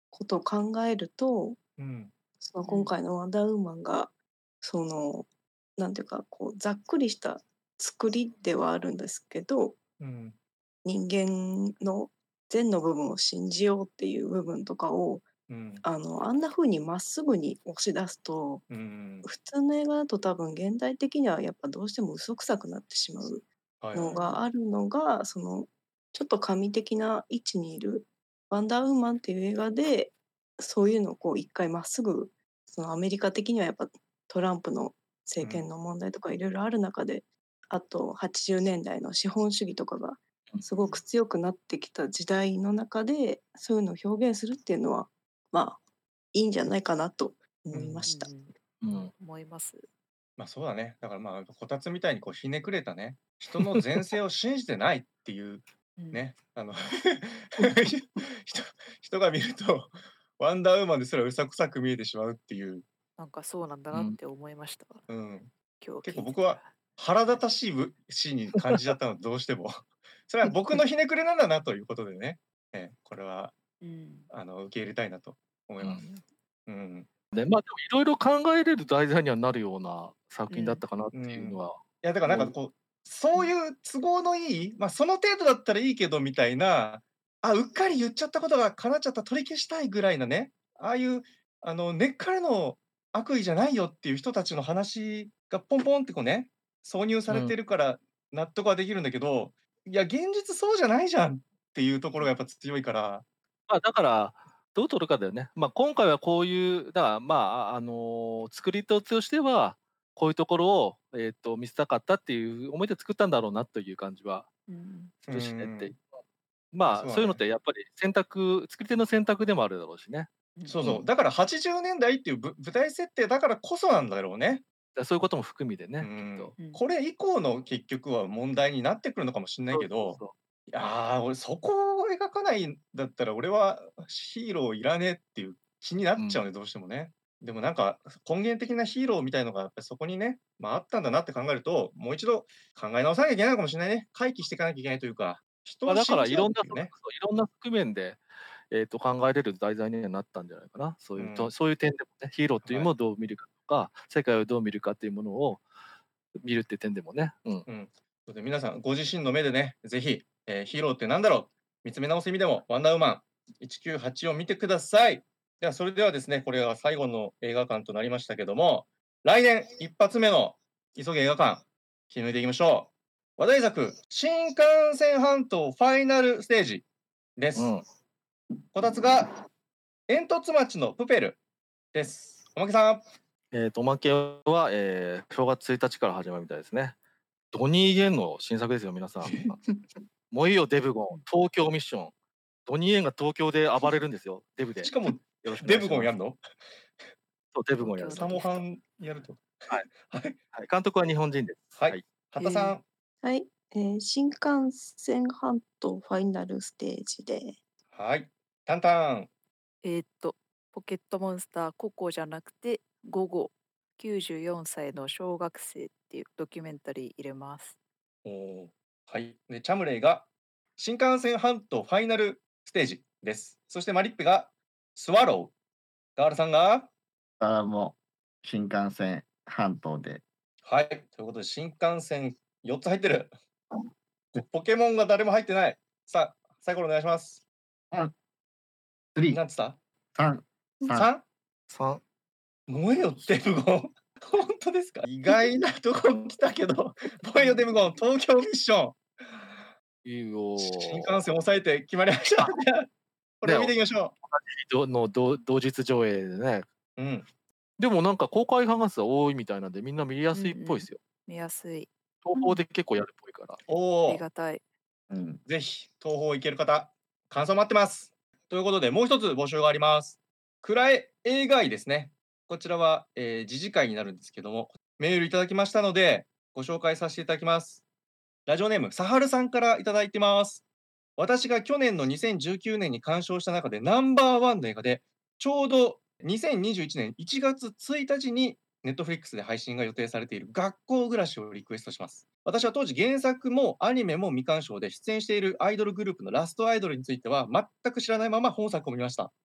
ことを考えると、 うん。 そのうん今回のワンダーウーマンが、その、なんていうか、こう、ざっくりした作りではあるんですけど、 うん。 人間の善の部分を信じようっていう部分とかを、 うん。 あの、あんな風にまっすぐに押し出すと、 うん。 普通の映画だと多分現代的にはやっぱどうしても嘘くさくなってしまうはいはい。 のがあるのが、その、ちょっと神的な位置にいるワンダーウーマンっていう映画で、そういうのをこう一回まっすぐ、そのアメリカ的にはやっぱトランプのう政権ん。 の問題とかいろいろある中で、あとはちじゅうねんだいの資本主義とかがすごく強くなってきた時代の中で、そういうのを表現するっていうのは、まあ、いいんじゃないかなと思いました。 うんうん。 思います。 まあそうだね。だからまあ、こたつみたいにこうひねくれたね、人の前世を信じてないっていううんね、あの人人が見ると、ワンダーウーマンですらうさくさく見えてしまうっていう、 なんかそうなんだう。 なってて思いました。 うん。 今日結構聞いてた僕はら。 腹立たしいぶシーンに感じちゃったの、どうしても。それは僕のひねくれなんだなということでね、ええ、これはうん。 あの受け入れたいなと思いうます。 ん。 うん。 で、まあ、でもいろいろ考えれる題材にはなるような作品だったかなっうん。 ていうのはいやだからなんかこう、そういう都合のいい、まあその程度だったらいいけどみたいな、あ、うっかり言っちゃったことが叶っちゃった、取り消したいぐらいなね、ああいうあの根っからの悪意じゃないよっていう人たちの話がポンポンってこうね、挿入されてるから納得はできるんだけど、いや現実そうじゃないじゃんっていうところがやっぱ強いから。 まあ、だから、どう取るかだよね。まあ、今回はこういう、だから、まあ、あの、作り手としては、こういうところを、えっと、見せたかったっていう思いで作ったんだろうなという感じはうん。 するしねっていう。 うんまあ、 そうだねそういうのってやっぱり選択作り手の選択でもあるだろうしね。 そうそうう。 ん。 だからはちじゅうねんだいっていうぶ舞台設定だからこそなんだろうね。 だそういうことも含みでうね、きっんと。 うん。 これ以降の結局は問題になってくるのかもしんないそうけど、 そうそう。 いや、俺そこを描かないんだったら、俺はヒーローいらねえっていう気になっちゃうね、どうしてもね。でもなんか、根源的なヒーローみたいのがやっぱりそこにね、まあ、あったんだなって考えると、もう一度考え直さなきゃいけないのかもしれないね。回帰していかなきゃいけないというか、人まあ、 をだからいろんな、 信じようっていうね。 そういろんな側面で、えっと、考えれる題材にはなったんじゃないかな。そういうと、 うん。 そういう点でもね、ヒーローというはい。 ものをどう見るかとか、世界をどう見るかっていうものを見るっていう点でもね。うん。 うん。それで皆さんご自身の目でね、ぜひ、えーヒーローってなんだろう、見つめ直す意味でも、ワンダーウーマンいちきゅうはちを見てください。では、それではですね、これが最後の映画館となりましたけども、来年一発目の急げ映画館、決めていきましょう。話題作、新幹線半島ファイナルステージです。 うん。 こたつが、煙突町のプペルです。おまけさん。 えっと、おまけは、えー、しょうがつついたちから始まるみたいですね。ドニー・イエンの新作ですよ、皆さん。もういいよ、デブゴン。東京ミッション。ドニー・イエンが東京で暴れるんですよ、デブで。 しかも、 よろしくおデ願いします。 ブゴンやんのそう、デブゴンやる。 東サモハンやると。 はい。 はい。 はい、監督は日本人です。 はいはい。 畑さん。 はい、えー新幹線半島ファイナルステージで、 はい。タンタン。 えーっと、ポケットモンスターココじゃなくて、午後きゅうじゅうよんさいの小学生っていうドキュメンタリー入れます。 おーはい。で、チャムレイが新幹線半島ファイナルステージです。そしてマリッペがスワロー。ガールさんがからも新幹線半島で。 はい。ということで、新幹線よっつ入ってる。でポケモンが誰も入ってない。さあ、サイコロお願いします。 スリー、 なんつったさん、さん。 さん? さん。 燃えよ、デブゴン。本当ですか意外なとこ来たけど、燃えよ、デブゴン。東京ミッション。 いいよー。 新幹線抑えて決まりました。これを見ていきましょどの同同日上映でね。 う。うん。 でもなんか公開版数は多いみたいなんで、みんな見やすいっぽいですよ。 見やすい。 東宝で結構やるっぽいから。 あおお。 りがたい。 うん。 ぜひ、東宝行ける方、感想待ってます。ということで、もう一つ募集があります。暗い映画愛ですね。こちらは、えー、次次回になるんですけども、メールいただきましたので、ご紹介させていただきます。ラジオネーム、サハルさんからいただいてます。私が去年のにせんじゅうきゅうねんに鑑賞した中でナンバーワンの映画で、ちょうどにせんにじゅういちねんいちがつついたちにネットフリックスで配信が予定されている学校暮らしをリクエストします。私は当時原作もアニメも未鑑賞で出演しているアイドルグループのラストアイドルについては全く知らないまま本作を見ました。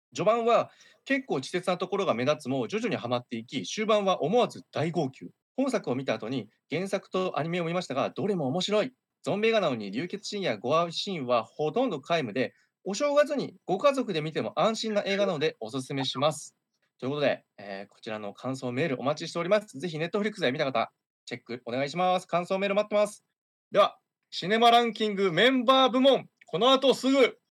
序盤は結構稚拙なところが目立つも徐々にはまっていき、終盤は思わず大号泣。本作を見た後に原作とアニメを見ましたが、どれも面白い。ゾンビ映画なのに流血シーンやゴアシーンはほとんど皆無で、お正月にご家族で見ても安心な映画なのでおすすめします。ということで、えーこちらの感想メールお待ちしております。ぜひ Netflix で見た方、チェックお願いします。感想メール待ってます。では、シネマランキングメンバー部門、この後すぐ